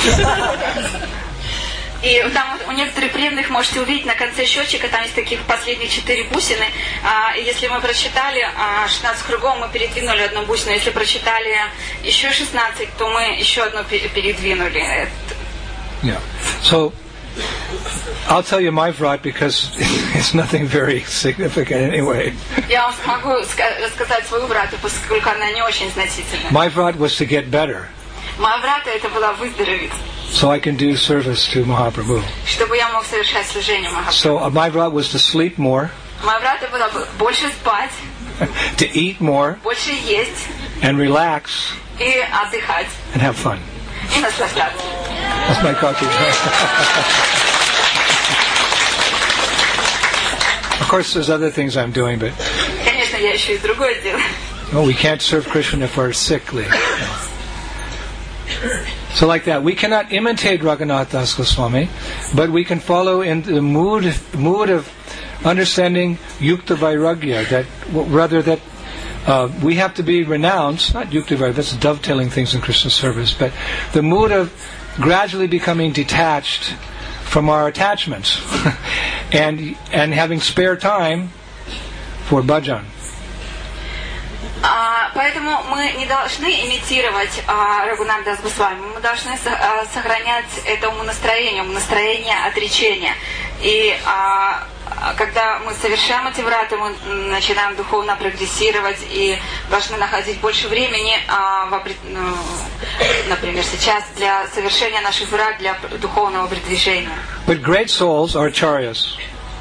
И там у некоторых преданных можете увидеть на конце счетчика, там есть таких последние четыре бусины. А, если мы прочитали а, шестнадцать кругов, мы передвинули одну бусину. Если прочитали еще шестнадцать, то мы еще одну передвинули. Yeah. So, I'll tell you my vrat because it's nothing very significant anyway. Я вам могу рассказать свою врату, поскольку она не очень значительна. My vrat was to get better. Моя врата это была выздороветь. So I can do service to Mahaprabhu. Чтобы я мог совершать служение Махапрабху. So uh, my vrat was to sleep more. Моя врата была больше спать. To eat more. Больше есть. And relax. И отдыхать. And have fun. И наслаждаться. That's my Kartik. Of course, there's other things I'm doing, but. Конечно, я еще и другое делаю. Oh, we can't serve Krishna if we're sickly. So like that, we cannot imitate Raghunath Das Goswami, but we can follow in the mood mood of understanding Yukta Vairagya, that rather that uh, we have to be renounced, not Yukta Vairagya, that's dovetailing things in Krishna's service, but the mood of gradually becoming detached from our attachments and and having spare time for bhajan. А, поэтому мы не должны имитировать а, Рагунат Дас Госвами, мы должны со, а, сохранять это умонастроение, умонастроение отречения. И а, когда мы совершаем эти враты, мы начинаем духовно прогрессировать и должны находить больше времени, а, в, ну, например, сейчас для совершения наших врат, для духовного продвижения. But great souls are acharyas.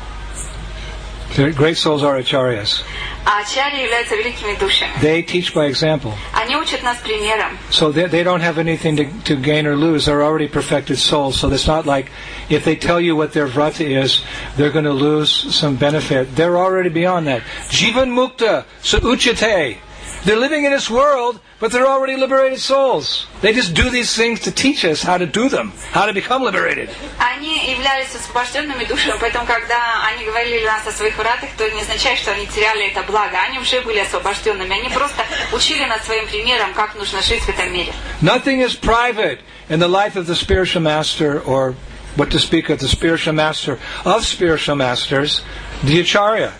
Great souls are acharyas. А ачарьи являются великими душами. They teach by example. Они учат нас примером. So they, they don't have anything to, to gain or lose. They're already perfected souls. So it's not like if they tell you what their vrata is, they're going to lose some benefit. They're already beyond that. Jivan mukta sa uchate. They're living in this world, but they're already liberated souls. They just do these things to teach us how to do them, how to become liberated. Они являлись освобожденными душами, поэтому когда они говорили нас о своих вратах, то не означает, что они теряли это благо. Они уже были освобожденными. Они просто учили нас своим примером, как нужно жить в этом мире. Nothing is private in the life of the spiritual master, or what to speak of the spiritual master of spiritual masters, the acharya.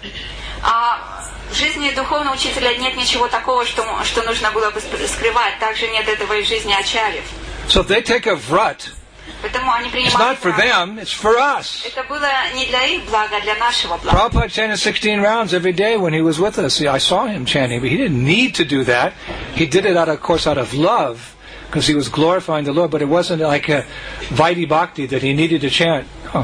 В жизни духовного учителя нет ничего такого, что, что нужно было бы скрывать. Также нет этого и в жизни ачарьев. So if they take a vrat, Поэтому они it's not for them, it's for us. Это было не для их блага, а для нашего блага. Prabhupada chanted sixteen rounds every day when he was with us. I saw him chanting, but he didn't need to do that. He did it, out of course, out of love, because he was glorifying the Lord, but it wasn't like a Vaidhi Bhakti that he needed to chant. Oh.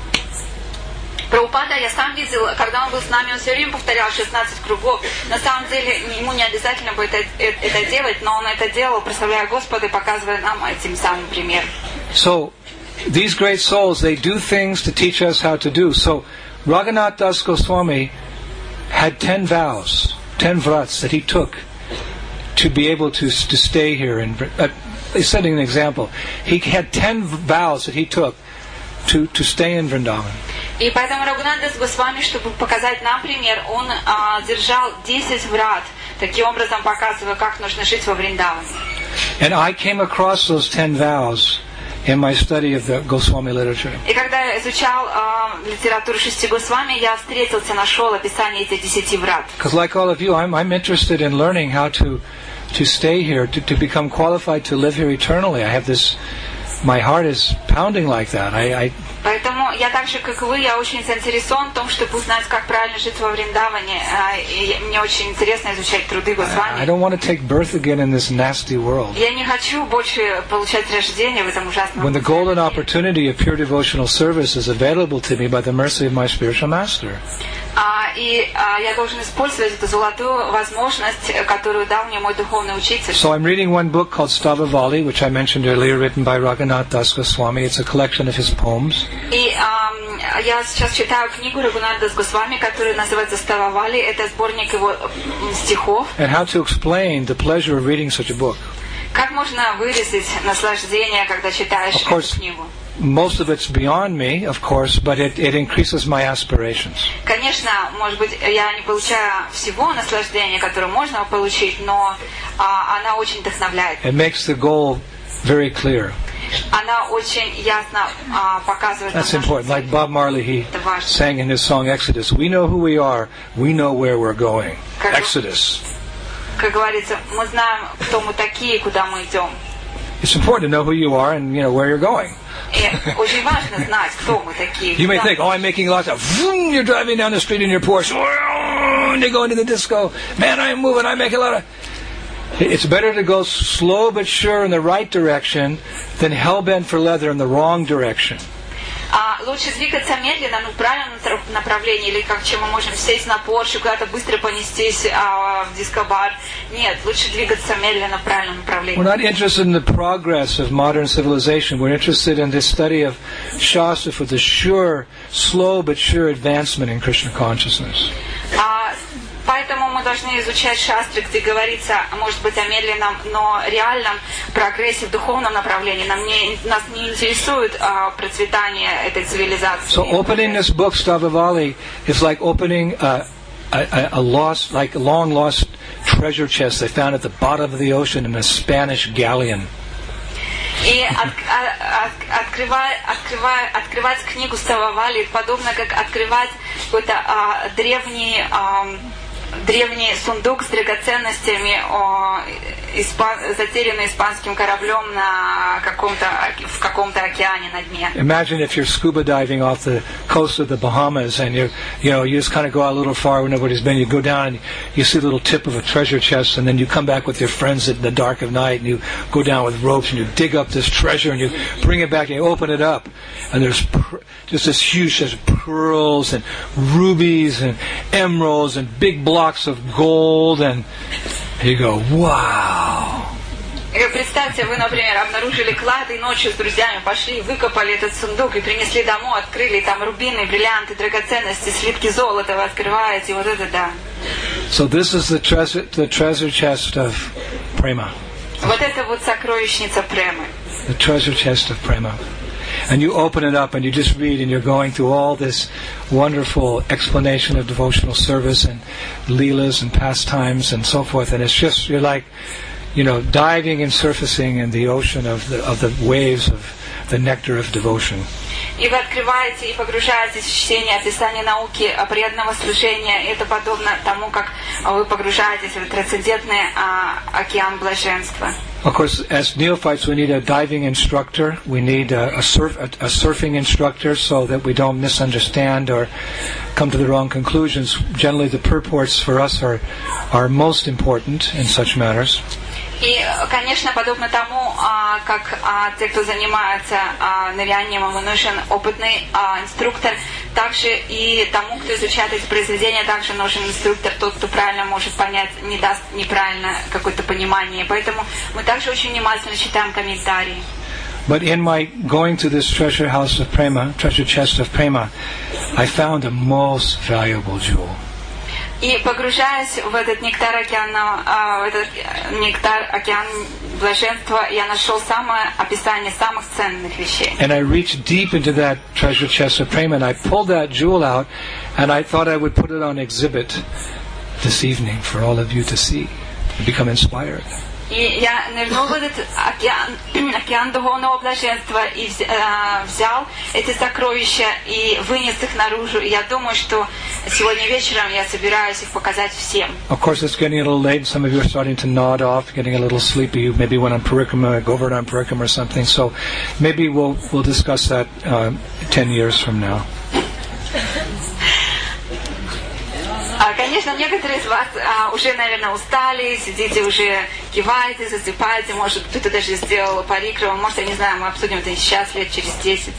Прабхупада я сам видел, когда он был с нами, он все время повторял шестнадцать кругов. На самом деле ему не обязательно было это, это делать, но он это делал, прославляя Господа и показывая нам этим самым примером. So, these great souls, they do things to teach us how to do. So, Raghunath Das Goswami had ten vows, ten vrats that he took to be able to, to stay here. And uh, setting an example, he had ten vows that he took to, to stay in Vrindavan. И поэтому Рагунат Дас Госвами, чтобы показать нам пример, он а, держал десять врат, таким образом показывая, как нужно жить во Вриндаване. And I came across those ten vows in my study of the Goswami literature. И когда я изучал а, литературу шести Госвами, я встретился, нашел описание этих десяти врат. Because like all of you, I'm, I'm interested in learning how to, to stay here, to, to become qualified to live here eternally. I have this, my heart is pounding like that. I, I Поэтому я так же, как вы, я очень заинтересован в том, чтобы узнать, как правильно жить во Вриндаване. И мне очень интересно изучать труды Госвами. I don't want to take birth again in this nasty world. Я не хочу больше получать рождение в этом ужасном When the golden opportunity of pure devotional service is available to me by the mercy of my spiritual master. А, и а, я должен использовать эту золотую возможность, которую дал мне мой духовный учитель. So I'm reading one book called Stavavali, which I mentioned earlier, written by Raghunath Das Goswami. It's a collection of his poems. И а, я сейчас читаю книгу Рагунат Дас Госвами, которая называется Стававали. Это сборник его стихов. And how to explain the pleasure of reading such a book. Как можно выразить наслаждение, когда читаешь эту книгу? Most of it's beyond me, of course, but it, it increases my aspirations. Конечно, может быть, я не получаю всего наслаждения, которое можно получить, но а, она очень вдохновляет. It makes the goal very clear. Она очень ясно а, показывает. That's important. Like Bob Marley, he sang in his song Exodus, "We know who we are, we know where we're going." Exodus. Как говорится, мы знаем, кто мы такие, куда мы идем. It's important to know who you are and you know where you're going. Очень важно знать, кто мы такие. You may think, oh, I'm making lots of... You're driving down the street in your Porsche. You're going to the disco. Man, I'm moving. I make a lot of... It's better to go slow but sure in the right direction than hell-bent for leather in the wrong direction. А лучше двигаться медленно, но в правильном направлении, или как чем мы можем сесть на Порше, куда-то быстро понестись а, в диско-бар. Нет, лучше двигаться медленно в правильном направлении. We're not interested in the progress of modern civilization. We're interested in the study of Shastra for the sure, slow but sure advancement in Krishna consciousness. А, Поэтому мы должны изучать шастры, где говорится, может быть, о медленном, но реальном прогрессе в духовном направлении. Нам не, нас не интересует а, процветание этой цивилизации. So opening this book, Stavavali, is like opening a, a, a lost, like a long lost treasure chest they found at the bottom of the ocean in a Spanish galleon. И от, от, открывать, открывать, открывать книгу Стававали подобно как открывать какой-то а, древний а, древний сундук с драгоценностями, о, испан, затерянный испанским кораблем на каком-то, в каком-то океане на дне. Imagine if you're scuba diving off the coast of the Bahamas and you you know you just kind of go out a little far where nobody's been. You go down and you see a little tip of a treasure chest, and then you come back with your friends in the dark of night, and you go down with ropes and you dig up this treasure and you bring it back and you open it up, and there's per- just this huge set of pearls and rubies and emeralds and big blocks of gold, and you go, wow. Представьте, вы, например, обнаружили клад и ночью с друзьями пошли, выкопали этот сундук и принесли домой, открыли, и там рубины, бриллианты, драгоценности, слитки золота вы открываете, вот это да. So this is the treasure, the treasure chest of prema. Вот это вот сокровищница премы. The treasure chest of prema. And you open it up and you just read and you're going through all this wonderful explanation of devotional service and leelas and pastimes and so forth, and it's just, you're like, you know, diving and surfacing in the ocean of the of the waves of the nectar of devotion. И вы открываете и погружаетесь в чтение описания науки преданного служения. Это подобно тому, как вы погружаетесь в трансцендентный а, океан блаженства. Of course, as neophytes, we need a diving instructor. We need a, a, surf, a, a surfing instructor so that we don't misunderstand or come to the wrong conclusions. Generally, the purports for us are are most important in such matters. И, конечно, подобно тому, а, как а, те, кто занимается а, нырянием, ему нужен опытный а, инструктор, также и тому, кто изучает эти произведения, также нужен инструктор, тот, кто правильно может понять, не даст неправильно какое-то понимание. Поэтому мы также очень внимательно читаем комментарии. But in my going to this treasure house of prema, treasure chest of prema, I found a most valuable jewel. И погружаясь в этот нектар океана, в этот нектар океан блаженства, я нашел самое описание самых ценных вещей. And I reached deep into that treasure chest of prema, and I pulled that jewel out, and I thought I would put it on exhibit this evening for all of you to see, and become inspired. И я нырнул в этот океан, океан духовного блаженства и взял эти сокровища и вынес их наружу. И я думаю, что сегодня вечером я собираюсь их показать всем. Of course, it's getting a little late. Some of you are starting to nod off, getting a little sleepy. You maybe went on parikrama, go over on parikrama or something. So maybe we'll we'll discuss that uh, ten years from now. Конечно, некоторые из вас а, уже, наверное, устали, сидите уже, киваете, засыпаете, может, кто-то даже сделал парикраму, может, я не знаю, мы обсудим это сейчас, лет через десять.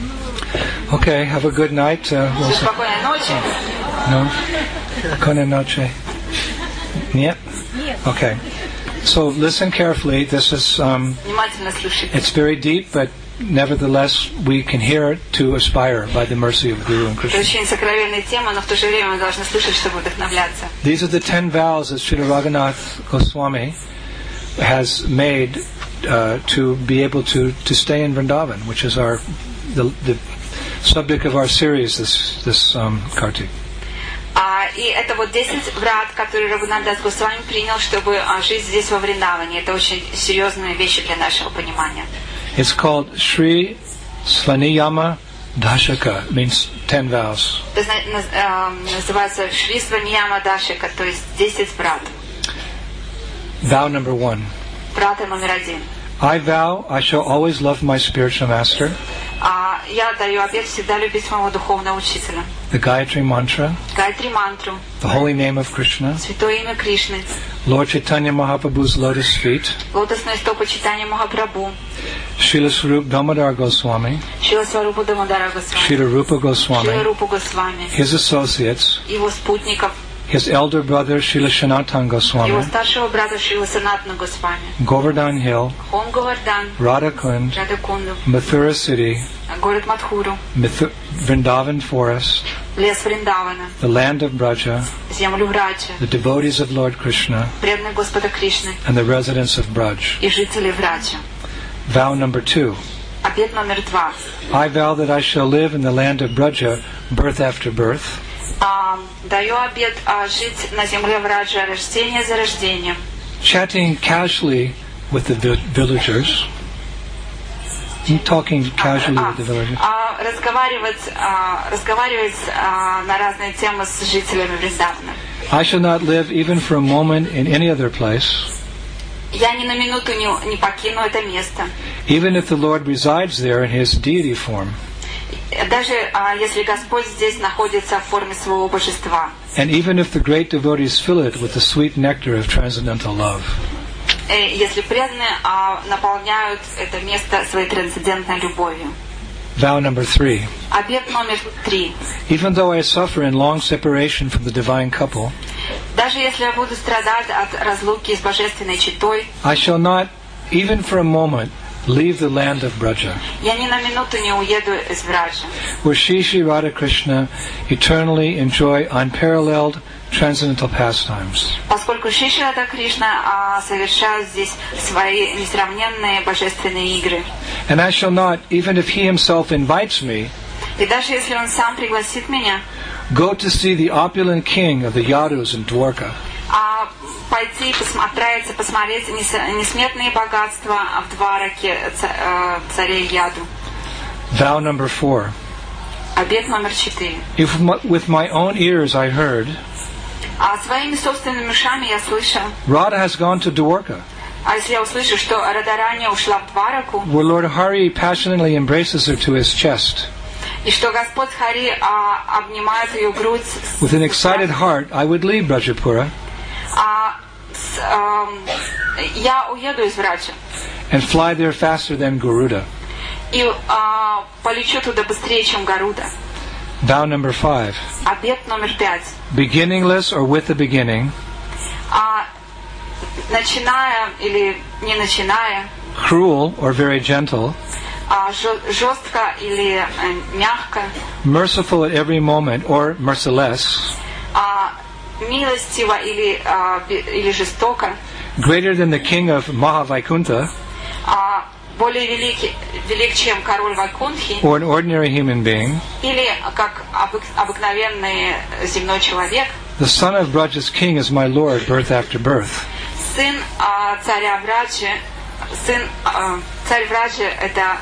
Okay, have a good night. Uh, we'll Спокойной ночи. No? Спокойной ночи. Нет? Okay. So listen carefully. This is, um, Внимательно слушайте. it's very deep, but nevertheless, we can hear it to aspire by the mercy of Guru and Это Krishna. очень сокровенная тема, но в то же время мы должны слушать, чтобы вдохновляться. These are the ten vows that Srila Raghunath Goswami has made uh, to be able to, to stay in Vrindavan, which is our the, the subject of our series this this um, Kartik. А, и это вот десять врат, которые Рагунатдас Госвами принял, чтобы а, жить здесь во Вриндаване. Это очень серьезные вещи для нашего понимания. It's called Sri Svaniyama Dashaka, means ten vows. Это называется Шри Сваньяма Дашика, то есть десять врат. Vow number one. Врата номер один. I vow I shall always love my spiritual master. А, я даю обет всегда любить моего духовного учителя. The Gayatri Mantra. Гайатри мантру. The holy name of Krishna. Святое имя Кришны. Lord Chaitanya Mahaprabhu's lotus feet. Лотосные стопы читания Махапрабху. Srila Swarup Damodar Goswami. Шрила Сварупа Дамодара Госвами. Srila Rupa Шрила Goswami. Рупа Госвами. His associates. Его спутников. His elder brother Srila Sanatana Его Goswami. старшего брата Шрила Санатана Госвами. Govardhan Hill. Хон Говардан. Radhakund. Радакунду. Mathura City. Город Мадхуру. Mithu- Vrindavan Forest. Лес Вриндавана. The land of Braja. Землю Враджа. The devotees of Lord Krishna. Преданных Господа Кришны. And the residents of Braj. И жители Враджа. Vow number two. Обет номер два. I vow that I shall live in the land of Braja, birth after birth. А, даю обет а, жить на земле Враджа рождение за рождением. Chatting casually with the vi- villagers. I'm talking casually А, with the villagers. а, разговаривать, а, разговаривать а, на разные темы с жителями Вриндавана. I shall not live even for a moment in any other place. Я ни на минуту не, не покину это место. Even if the Lord resides there in His deity form. Даже а, если Господь здесь находится в форме своего божества. And even if the great devotees fill it with the sweet nectar of transcendental love. И если преданные а, наполняют это место своей трансцендентной любовью. Vow number three. Обет номер три. Even though I suffer in long separation from the divine couple, даже если я буду страдать от разлуки с божественной четой, I shall not, even for a moment, leave the land of Braja, я ни на минуту не уеду из Браджа, where Shri Shri Radha Krishna eternally enjoy unparalleled transcendental pastimes. Поскольку Шри Шри Рада Кришна а, совершает здесь свои несравненные божественные игры. And I shall not, even if He Himself invites me, и даже если Он сам пригласит меня, go to see the opulent king of the Yadus in Dwarka, а пойти посм- отправиться посмотреть нес- несметные богатства в Двараке ца- царей Яду. Vow number four. Обет номер четыре. If m- with my own ears I heard, А своими собственными ушами я слышал, Radha has gone to Dwarka, а если я услышу, что Радарани ушла в Двараку, where Lord Hari passionately embraces her to his chest, и что Господь Хари а, обнимает ее грудь, с- with an excited heart I would leave Brajapura а, с, ам, я уеду из Браджа and fly there faster than Garuda. и а, полечу туда быстрее, чем Гаруда. Vow number five. Обет номер пять. Beginningless or with a beginning, А, начиная или не начиная, cruel or very gentle, а, жё- жестко или э, мягко, merciful at every moment or merciless, а, милостиво или, а, бе- или жестоко, greater than the king of Mahavaikuntha а, более великий, велик, чем король Вайкунтхи, or an ordinary human being, или как обык- обыкновенный земной человек, the son of Braja's king is my lord, birth after birth. сын а, царя Браджи, сын а, царь Браджи это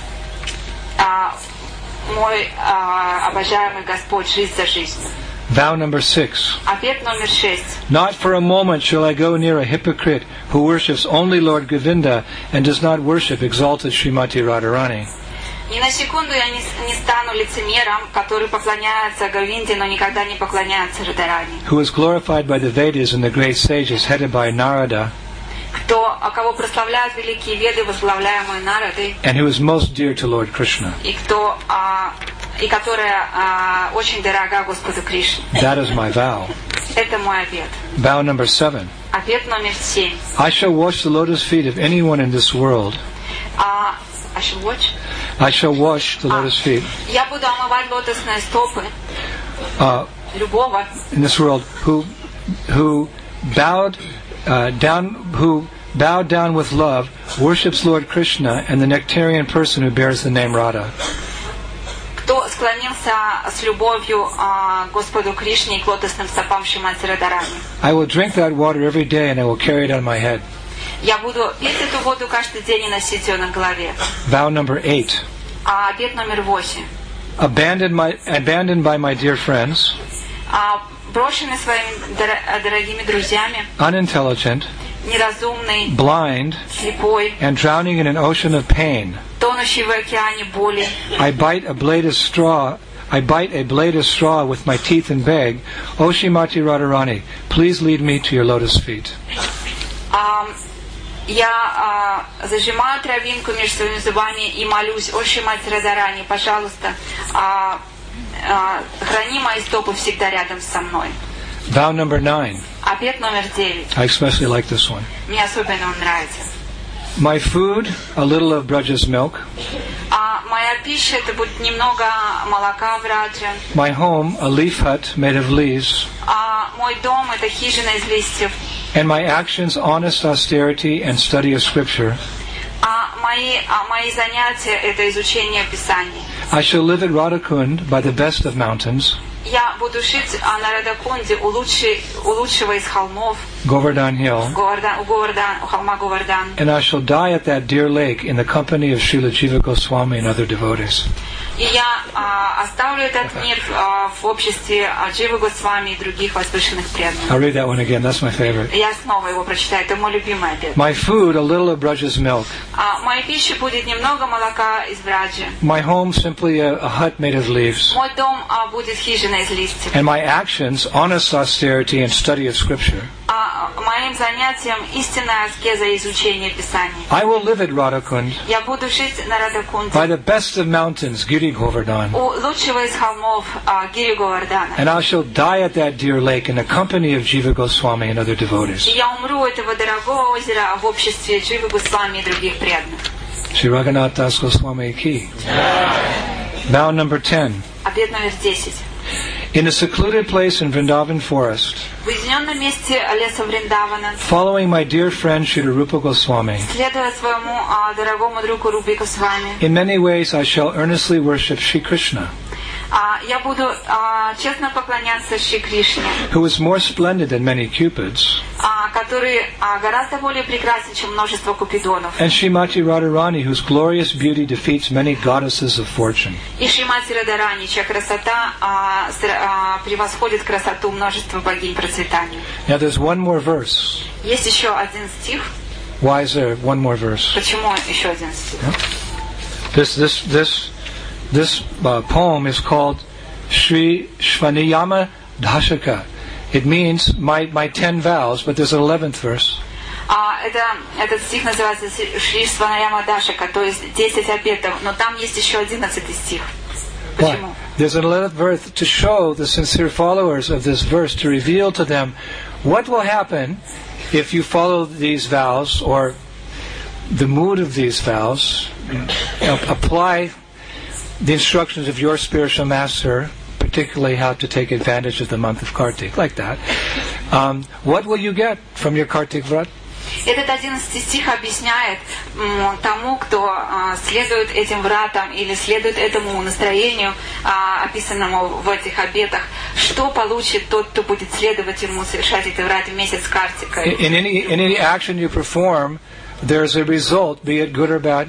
а, мой а, обожаемый Господь, жизнь за жизнью. Vow number six. Обет номер шесть. Not for a moment shall I go near a hypocrite who worships only Lord Govinda and does not worship exalted Srimati Radharani. Ни на секунду я не, не стану лицемером, который поклоняется Говинде, но никогда не поклоняется Радарани. Who is glorified by the Vedas and the great sages headed by Narada, Кто, а кого прославляют великие веды, возглавляемые Нарадой, and who is most dear to Lord Krishna. и кто а, и которая а, очень дорога Господу Кришне. That is my vow. Это мой обет. Vow number seven. Обет номер семь. I shall wash the lotus feet of anyone in this world. А, I shall watch. I shall wash the lotus feet Я буду омывать лотосные стопы uh, любого, in this world who who bowed uh, down who bowed down with love, worships Lord Krishna and the nectarian person who bears the name Radha. кто склонился с любовью а, Господу Кришне и к лотосным стопам Шримати Радарани. I will drink that water every day and I will carry it on my head. Я буду пить эту воду каждый день и носить ее на голове. Vow number eight. А обет номер восемь. Abandoned, my, abandoned by my dear friends, А, брошенный своими дор- дорогими друзьями, unintelligent, неразумный, blind, слепой, and drowning in an ocean of pain, тонущий в океане боли, I bite a blade of straw. I bite a blade of straw with my teeth and beg, O Srimati Radharani, please lead me to your lotus feet. а, я а, зажимаю травинку между своими зубами и молюсь: о Шримати Радарани, пожалуйста, а, а, храни мои стопы всегда рядом со мной. Vow number nine. Обет номер девять. I especially like this one. Мне особенно он нравится. My food, a little of Braja's milk. А моя пища — это будет немного молока в Радже. My home, a leaf hut made of leaves. А мой дом — это хижина из листьев. And my actions, honest austerity and study of scripture. А мои, а мои занятия — это изучение Писаний. I shall live at Radhakund by the best of mountains. Я буду жить а, на Радакунде у, лучшей, у лучшего из холмов, Govardhan Hill, Говардан, у, Говардан, у холма Говардан. and I shall die at that dear lake in the company of Srila Jiva Goswami and other devotees. И я а, оставлю этот мир а, в обществе а, Дживы Госвами и других возвышенных преданных. I'll read that one again. That's my favorite. Я снова его прочитаю. Это мой любимый обед. My food, a little of Braja's milk. А, моей пищей будет немного молока из Браджи. My home, simply a, a hut made of leaves. Мой дом а, будет хижина из листьев. And my actions, honest austerity and study of Scripture. А моим занятием истинная аскеза и изучение Писаний. I will live at Radhakund, Я буду жить на Радакунде. by the best of mountains, Giri Govardhan. У лучшего из холмов а, Гири Говардана. And I shall die at that dear lake in the company of Jiva Goswami and other devotees. И я умру у этого дорогого озера в обществе Дживы Госвами и других преданных. Shri Raghunath Das Goswami Ki. Vow number ten. Обет номер десять. In a secluded place in Vrindavan forest, В уединенном месте леса Вриндавана, following my dear friend Shri Rupa Goswami, следуя своему а, дорогому другу Рупи Госвами, in many ways I shall earnestly worship Shri Krishna, а, я буду а, честно поклоняться Шри Кришне, who is more splendid than many cupids, а, который а, гораздо более прекрасен, чем множество купидонов. and Srimati Radharani, whose glorious beauty defeats many goddesses of fortune. И Шримати Радарани, чья красота а, с- а, превосходит красоту множества богинь процветания. Now there's one more verse. Есть еще один стих. Why is there one more verse? Почему еще один стих? This this this this uh, poem is called Sri Shvaniyama Dashaka. It means my my ten vows, but there's an eleventh verse. А, это, этот стих называется Шри Сванаяма Дашака, то есть десять обетов, но там есть еще одиннадцатый стих. Почему? Why? There's an eleventh verse to show the sincere followers of this verse, to reveal to them what will happen if you follow these vows, or the mood of these vows, uh, apply the instructions of your spiritual master, particularly how to take advantage of the month of Kartik, like that. Um, what will you get from your Kartik Vrat? Этот одиннадцатый стих объясняет м, тому, кто а, следует этим вратам или следует этому настроению, а, описанному в этих обетах, что получит тот, кто будет следовать ему, совершать эти врата в месяц Картика. In, in any in any action you perform, there's a result, be it good or bad.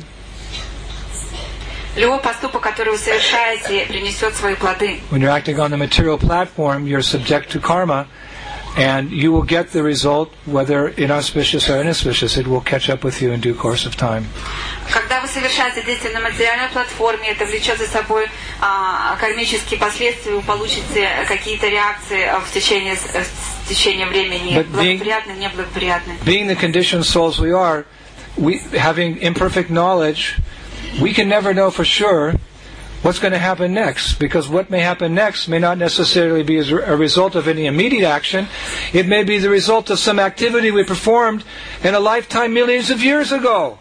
Любой поступок, который вы совершаете, принесет свои плоды. When you're acting on the material platform, you're subject to karma, and you will get the result, whether inauspicious or inauspicious. It will catch up with you in due course of time. Когда вы совершаете действие на материальной платформе, это влечет за собой а, кармические последствия, вы получите какие-то реакции в течение, в течение времени, But being- благоприятные, неблагоприятные. Being the conditioned souls we are, we having imperfect knowledge, we can never know for sure what's going to happen next, because what may happen next may not necessarily be as a result of any immediate action. It may be the result of some activity we performed in a lifetime millions of years ago.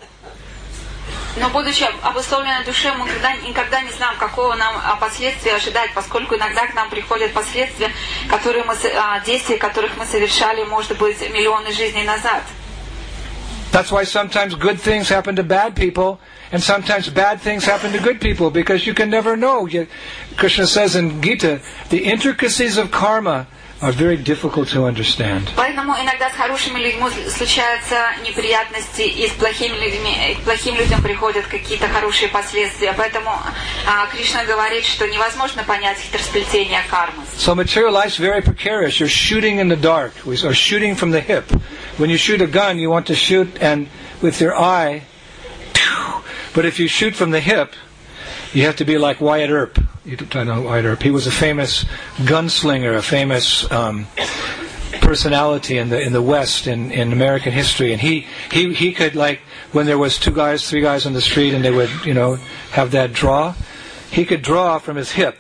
Но будучи обусловленной душе, мы никогда, никогда не знаем, какого нам а, последствия ожидать, поскольку иногда к нам приходят последствия, которые мы, со- а, действия, которых мы совершали, может быть, миллионы жизней назад. That's why sometimes good things happen to bad people, and sometimes bad things happen to good people, because you can never know. Yet, Krishna says in Gita, the intricacies of karma are very difficult to understand. Поэтому иногда с хорошими людьми случаются неприятности, и с плохими людьми, и к плохим людям приходят какие-то хорошие последствия. Поэтому а, Кришна говорит, что невозможно понять хитросплетение кармы. So material life's very precarious. You're shooting in the dark, or shooting from the hip. When you shoot a gun, you want to shoot and with your eye. But if you shoot from the hip, you have to be like Wyatt Earp. You don't know Wyatt Earp. He was a famous gunslinger, a famous um, personality in the in the West in, in American history. And he, he he could, like, when there was two guys, three guys on the street, and they would, you know, have that draw. He could draw from his hip,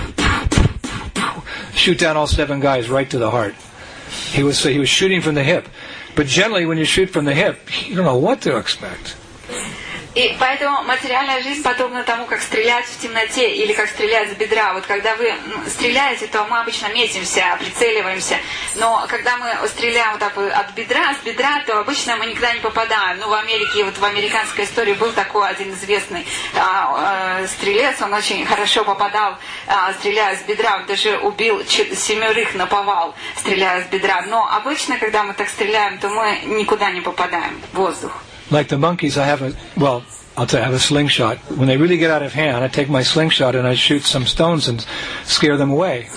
shoot down all seven guys right to the heart. He was so he was shooting from the hip. But generally, when you shoot from the hip, you don't know what to expect. И поэтому материальная жизнь подобна тому, как стрелять в темноте или как стрелять с бедра. Вот когда вы стреляете, то мы обычно метимся, прицеливаемся. Но когда мы стреляем вот так вот от бедра, с бедра, то обычно мы никогда не попадаем. Ну, в Америке, вот в американской истории был такой один известный а, а, стрелец, он очень хорошо попадал, а, стреляя с бедра. Он даже убил семерых наповал, стреляя с бедра. Но обычно, когда мы так стреляем, то мы никуда не попадаем в воздух. Like the monkeys, I have a, well, I'll tell you, I have a slingshot. When they really get out of hand, I take my slingshot and I shoot some stones and scare them away.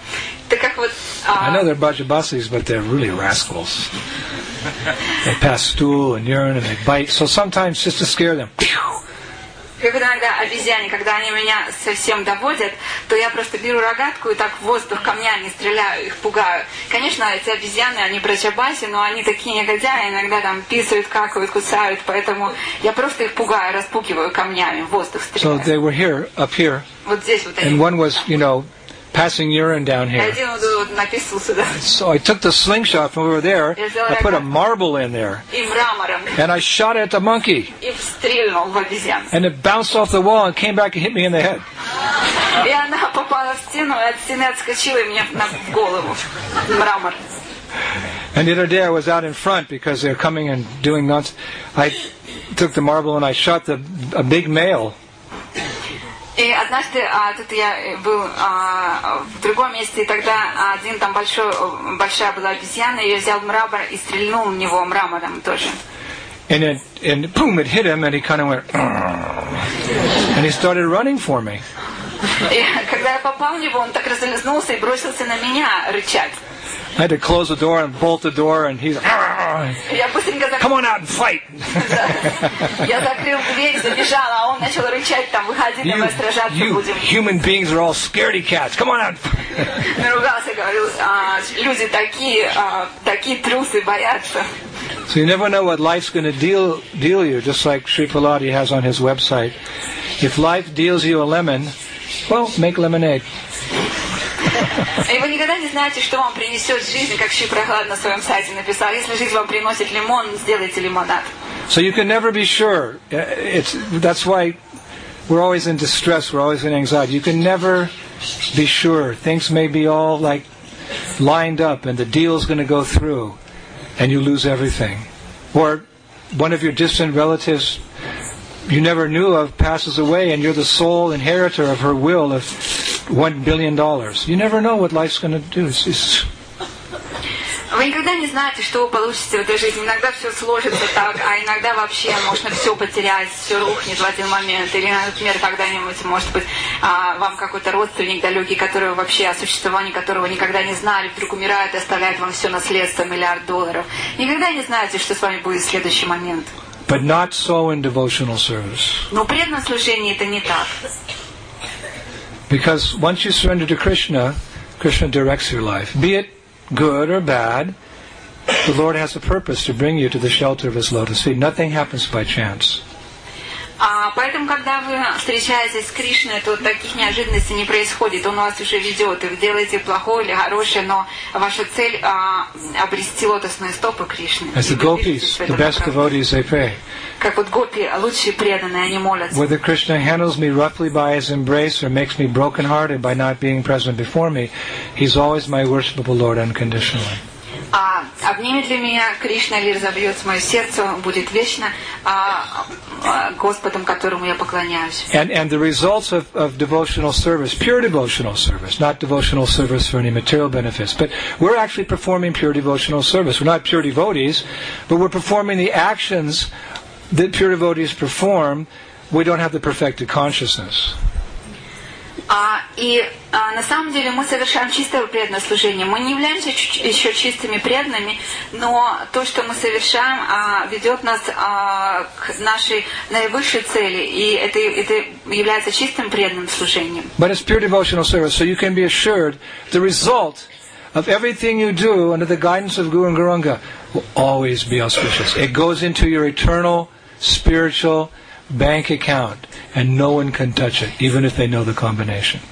I know they're bajabasis, but they're really rascals. They pass stool and urine and they bite. So sometimes just to scare them. Как иногда обезьяне, когда они меня совсем доводят, то я просто беру рогатку и так в воздух камнями стреляю, их пугаю. Конечно, эти обезьяны, они брачабаси, но они такие негодяи, иногда там писают, какают, кусают, поэтому я просто их пугаю, распугиваю камнями, в воздух стреляю. So they were here, up here, вот здесь вот они. And one was, you know, passing urine down here. Один вот написал сюда. So I took the slingshot from over there, I put a marble in there, и мрамором. And I shot at the monkey. И стрельнул в обезьяну. And it bounced off the wall and came back and hit me in the head. И она попала в стену, и от стены отскочила и мне в голову. Мрамор. And the other day I was out in front because they're coming and doing nuts. I took the marble and I shot the a big male. И однажды а, тут я был а, в другом месте, и тогда один там большой, большая была обезьяна, и я взял мрамор и стрельнул в него мрамором тоже. And it, and boom, it hit him, and he kind of went, and he started running for me. И когда я попал в него, он так разлезнулся и бросился на меня рычать. I had to close the door and bolt the door, and he's, come on out and fight. Я закрыл дверь, забежал, а он начал рычать, там, выходи, давай сражаться будем. Human beings are all scaredy cats. Come on out. Наругался, говорил, люди такие, такие трусы, боятся. So you never know what life's going to deal deal you, just like Sri Paladi has on his website. If life deals you a lemon, well, make lemonade. И вы никогда не знаете, что вам принесет жизнь, как Шри Прохлад на своем сайте написал. Если жизнь вам приносит лимон, сделайте лимонад. So you can never be sure. It's, that's why we're always in distress, we're always in anxiety. You can never be sure. Things may be all like lined up and the deal's going to go through and you lose everything. Or one of your distant relatives you never knew of passes away and you're the sole inheritor of her will of one billion dollars. You never know what life's going to do. It's, it's... Вы никогда не знаете, что вы получите в этой жизни. Иногда все сложится так, а иногда вообще можно все потерять, все рухнет в один момент. Или, например, когда-нибудь, может быть, вам какой-то родственник далекий, который вообще, о существовании которого никогда не знали, вдруг умирает и оставляет вам все наследство, миллиард долларов. Никогда не знаете, что с вами будет в следующий момент. But not so in devotional service. Но при преданном служении это не так. Because once you surrender to Krishna, Krishna directs your life. Be it good or bad, the Lord has a purpose to bring you to the shelter of His lotus feet. Nothing happens by chance. А, поэтому, когда вы встречаетесь с Кришной, то таких неожиданностей не происходит. Он вас уже ведет, и вы делаете плохое или хорошее, но ваша цель а, обрести лотосные стопы Кришны. As the gopis, the best devotees, they pray. Как вот гопи, лучшие преданные, они молятся. Whether Krishna handles me roughly by His embrace or makes me broken-hearted by not being present before me, He's always my worshipable Lord unconditionally. А обнимет ли меня Кришна или разобьет мое сердце, будет вечно а, а, Господом, которому я поклоняюсь. And, and the results of, of devotional service, pure devotional service, not devotional service for any material benefits, but we're actually performing pure devotional service. We're not pure devotees, but we're performing the actions that pure devotees perform. We don't have the perfected consciousness. А, и а, на самом деле мы совершаем чистое преданное служение. Мы не являемся ч- еще чистыми преданными, но то, что мы совершаем, а, ведет нас а, к нашей наивысшей цели, и это, это является чистым преданным служением. But it's pure devotional service, so you can be assured the result of everything you do under the guidance of Guru and Gauranga will always be auspicious. It goes into your eternal spiritual bank account, and no one can touch it, even if they know the combination.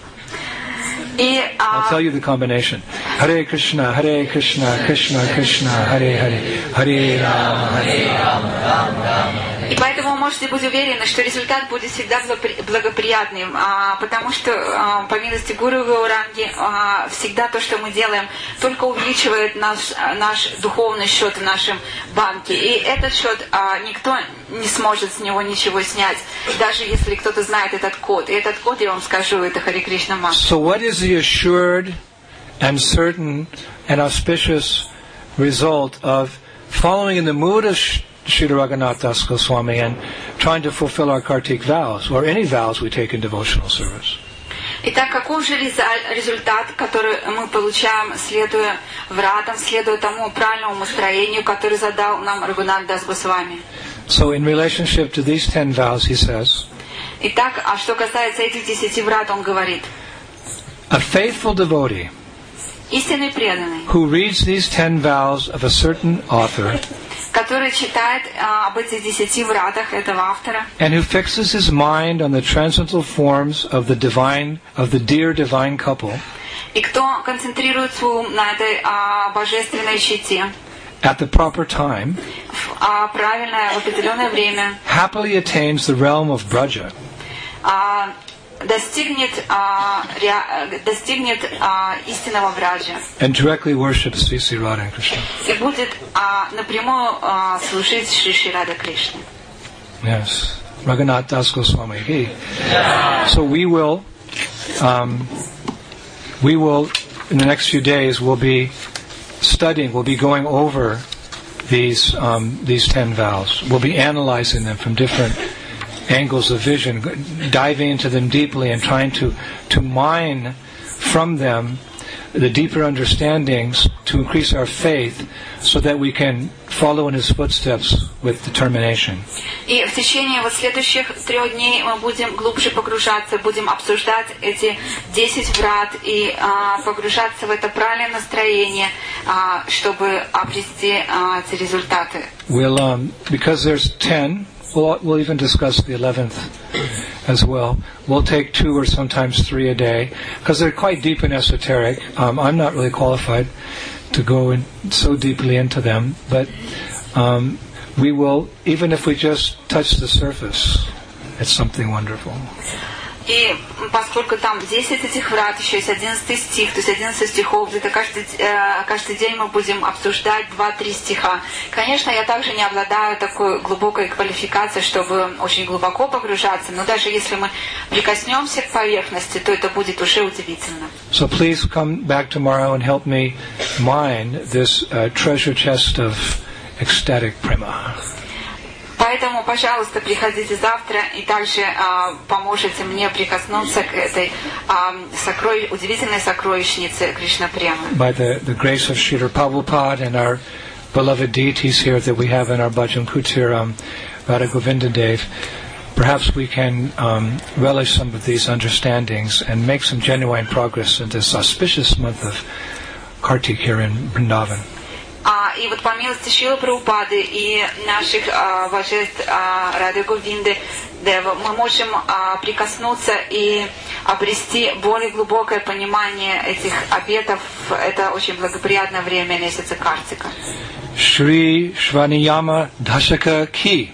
И, а... I'll tell you the combination. Hare Krishna, Hare Krishna, Krishna Krishna, Hare Hare, Hare Rama, Hare Rama, Rama Rama, Hare И поэтому вы можете быть уверены, что результат будет всегда благоприятным, а, потому что, а, по милости Гуру Гауранги, а, всегда то, что мы делаем, только увеличивает наш, наш духовный счет в нашем банке. И этот счет а, никто не сможет с него ничего снять, даже если кто-то знает этот код. И этот код, я вам скажу, это Харе Кришна Мантра. So what is the assured and certain and auspicious result of following in the mood of Srila Raghunath Das Goswami and trying to fulfill our Kartik vows, or any vows we take in devotional service? Итак, каков же результат, который мы получаем, следуя вратам, следуя тому правильному настроению, который задал нам Рагунат Дас Госвами? So in relationship to these ten vows, he says, Итак, а что касается этих десяти врат, он говорит, a faithful devotee истинный преданный, who reads these ten vows of a certain author, который читает а, об этих десяти вратах этого автора, and who fixes his mind on the transcendental forms of the divine, of the dear divine couple, и кто концентрирует свой ум на этой а, божественной щите, at the proper time, а, правильное в определенное время, happily attains the realm of Braja, а, достигнет, а, ре, достигнет а, истинного враджа and directly worships Sri Sri Radha and Krishna. И будет а, напрямую а, служить Шри Шри Рада Кришне. Yes, Raghunath Das Goswami. He. So we will, um, we will, in the next few days, we'll be studying, we'll be going over these um, these ten vows. We'll be analyzing them from different angles of vision, diving into them deeply and trying to, to mine from them the deeper understandings to increase our faith so that we can follow in his footsteps with determination. И в течение вот следующих трех дней мы будем глубже погружаться, будем обсуждать эти десять врат и а, погружаться в это правильное настроение, а, чтобы обрести а, эти результаты. We'll, um, because there's ten, We'll, we'll even discuss the eleventh as well. We'll take two or sometimes three a day because they're quite deep and esoteric. Um, I'm not really qualified to go in so deeply into them, but um, we will, even if we just touch the surface, it's something wonderful. И поскольку там десять этих врат, еще есть одиннадцатый стих, то есть одиннадцать стихов, где-то каждый, э, каждый день мы будем обсуждать два-три стиха. Конечно, я также не обладаю такой глубокой квалификацией, чтобы очень глубоко погружаться, но даже если мы прикоснемся к поверхности, то это будет уже удивительно. So please come back tomorrow and help me mine this uh, treasure chest of ecstatic prema. Поэтому, пожалуйста, приходите завтра и также а, поможете мне прикоснуться к этой а, сокровищ... удивительной сокровищнице Кришна Премы. By the, the grace of Srila Prabhupada and our beloved deities here that we have in our Bhajan Kutir, um, Radha Govinda Dev, perhaps we can um, relish some of these understandings and make some genuine progress in this auspicious month of Kartik here in Vrindavan. А, и вот по милости Шрилы Прабхупады и наших а, божеств а, Рады Говинды Дева мы можем а, прикоснуться и обрести более глубокое понимание этих обетов. Это очень благоприятное время месяца Картика. Shri Shvaniyama Dashaka Ki,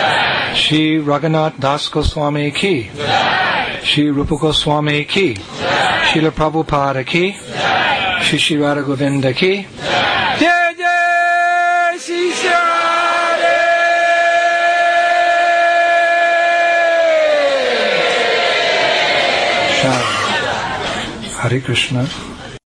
Shri Raghunath Das Goswami Ki, Shri Rupa Goswami Ki, Srila Prabhupada Ki, Shri Shri Radha Govinda Ki. Jai Jai Shri Radhe! Hare Krishna.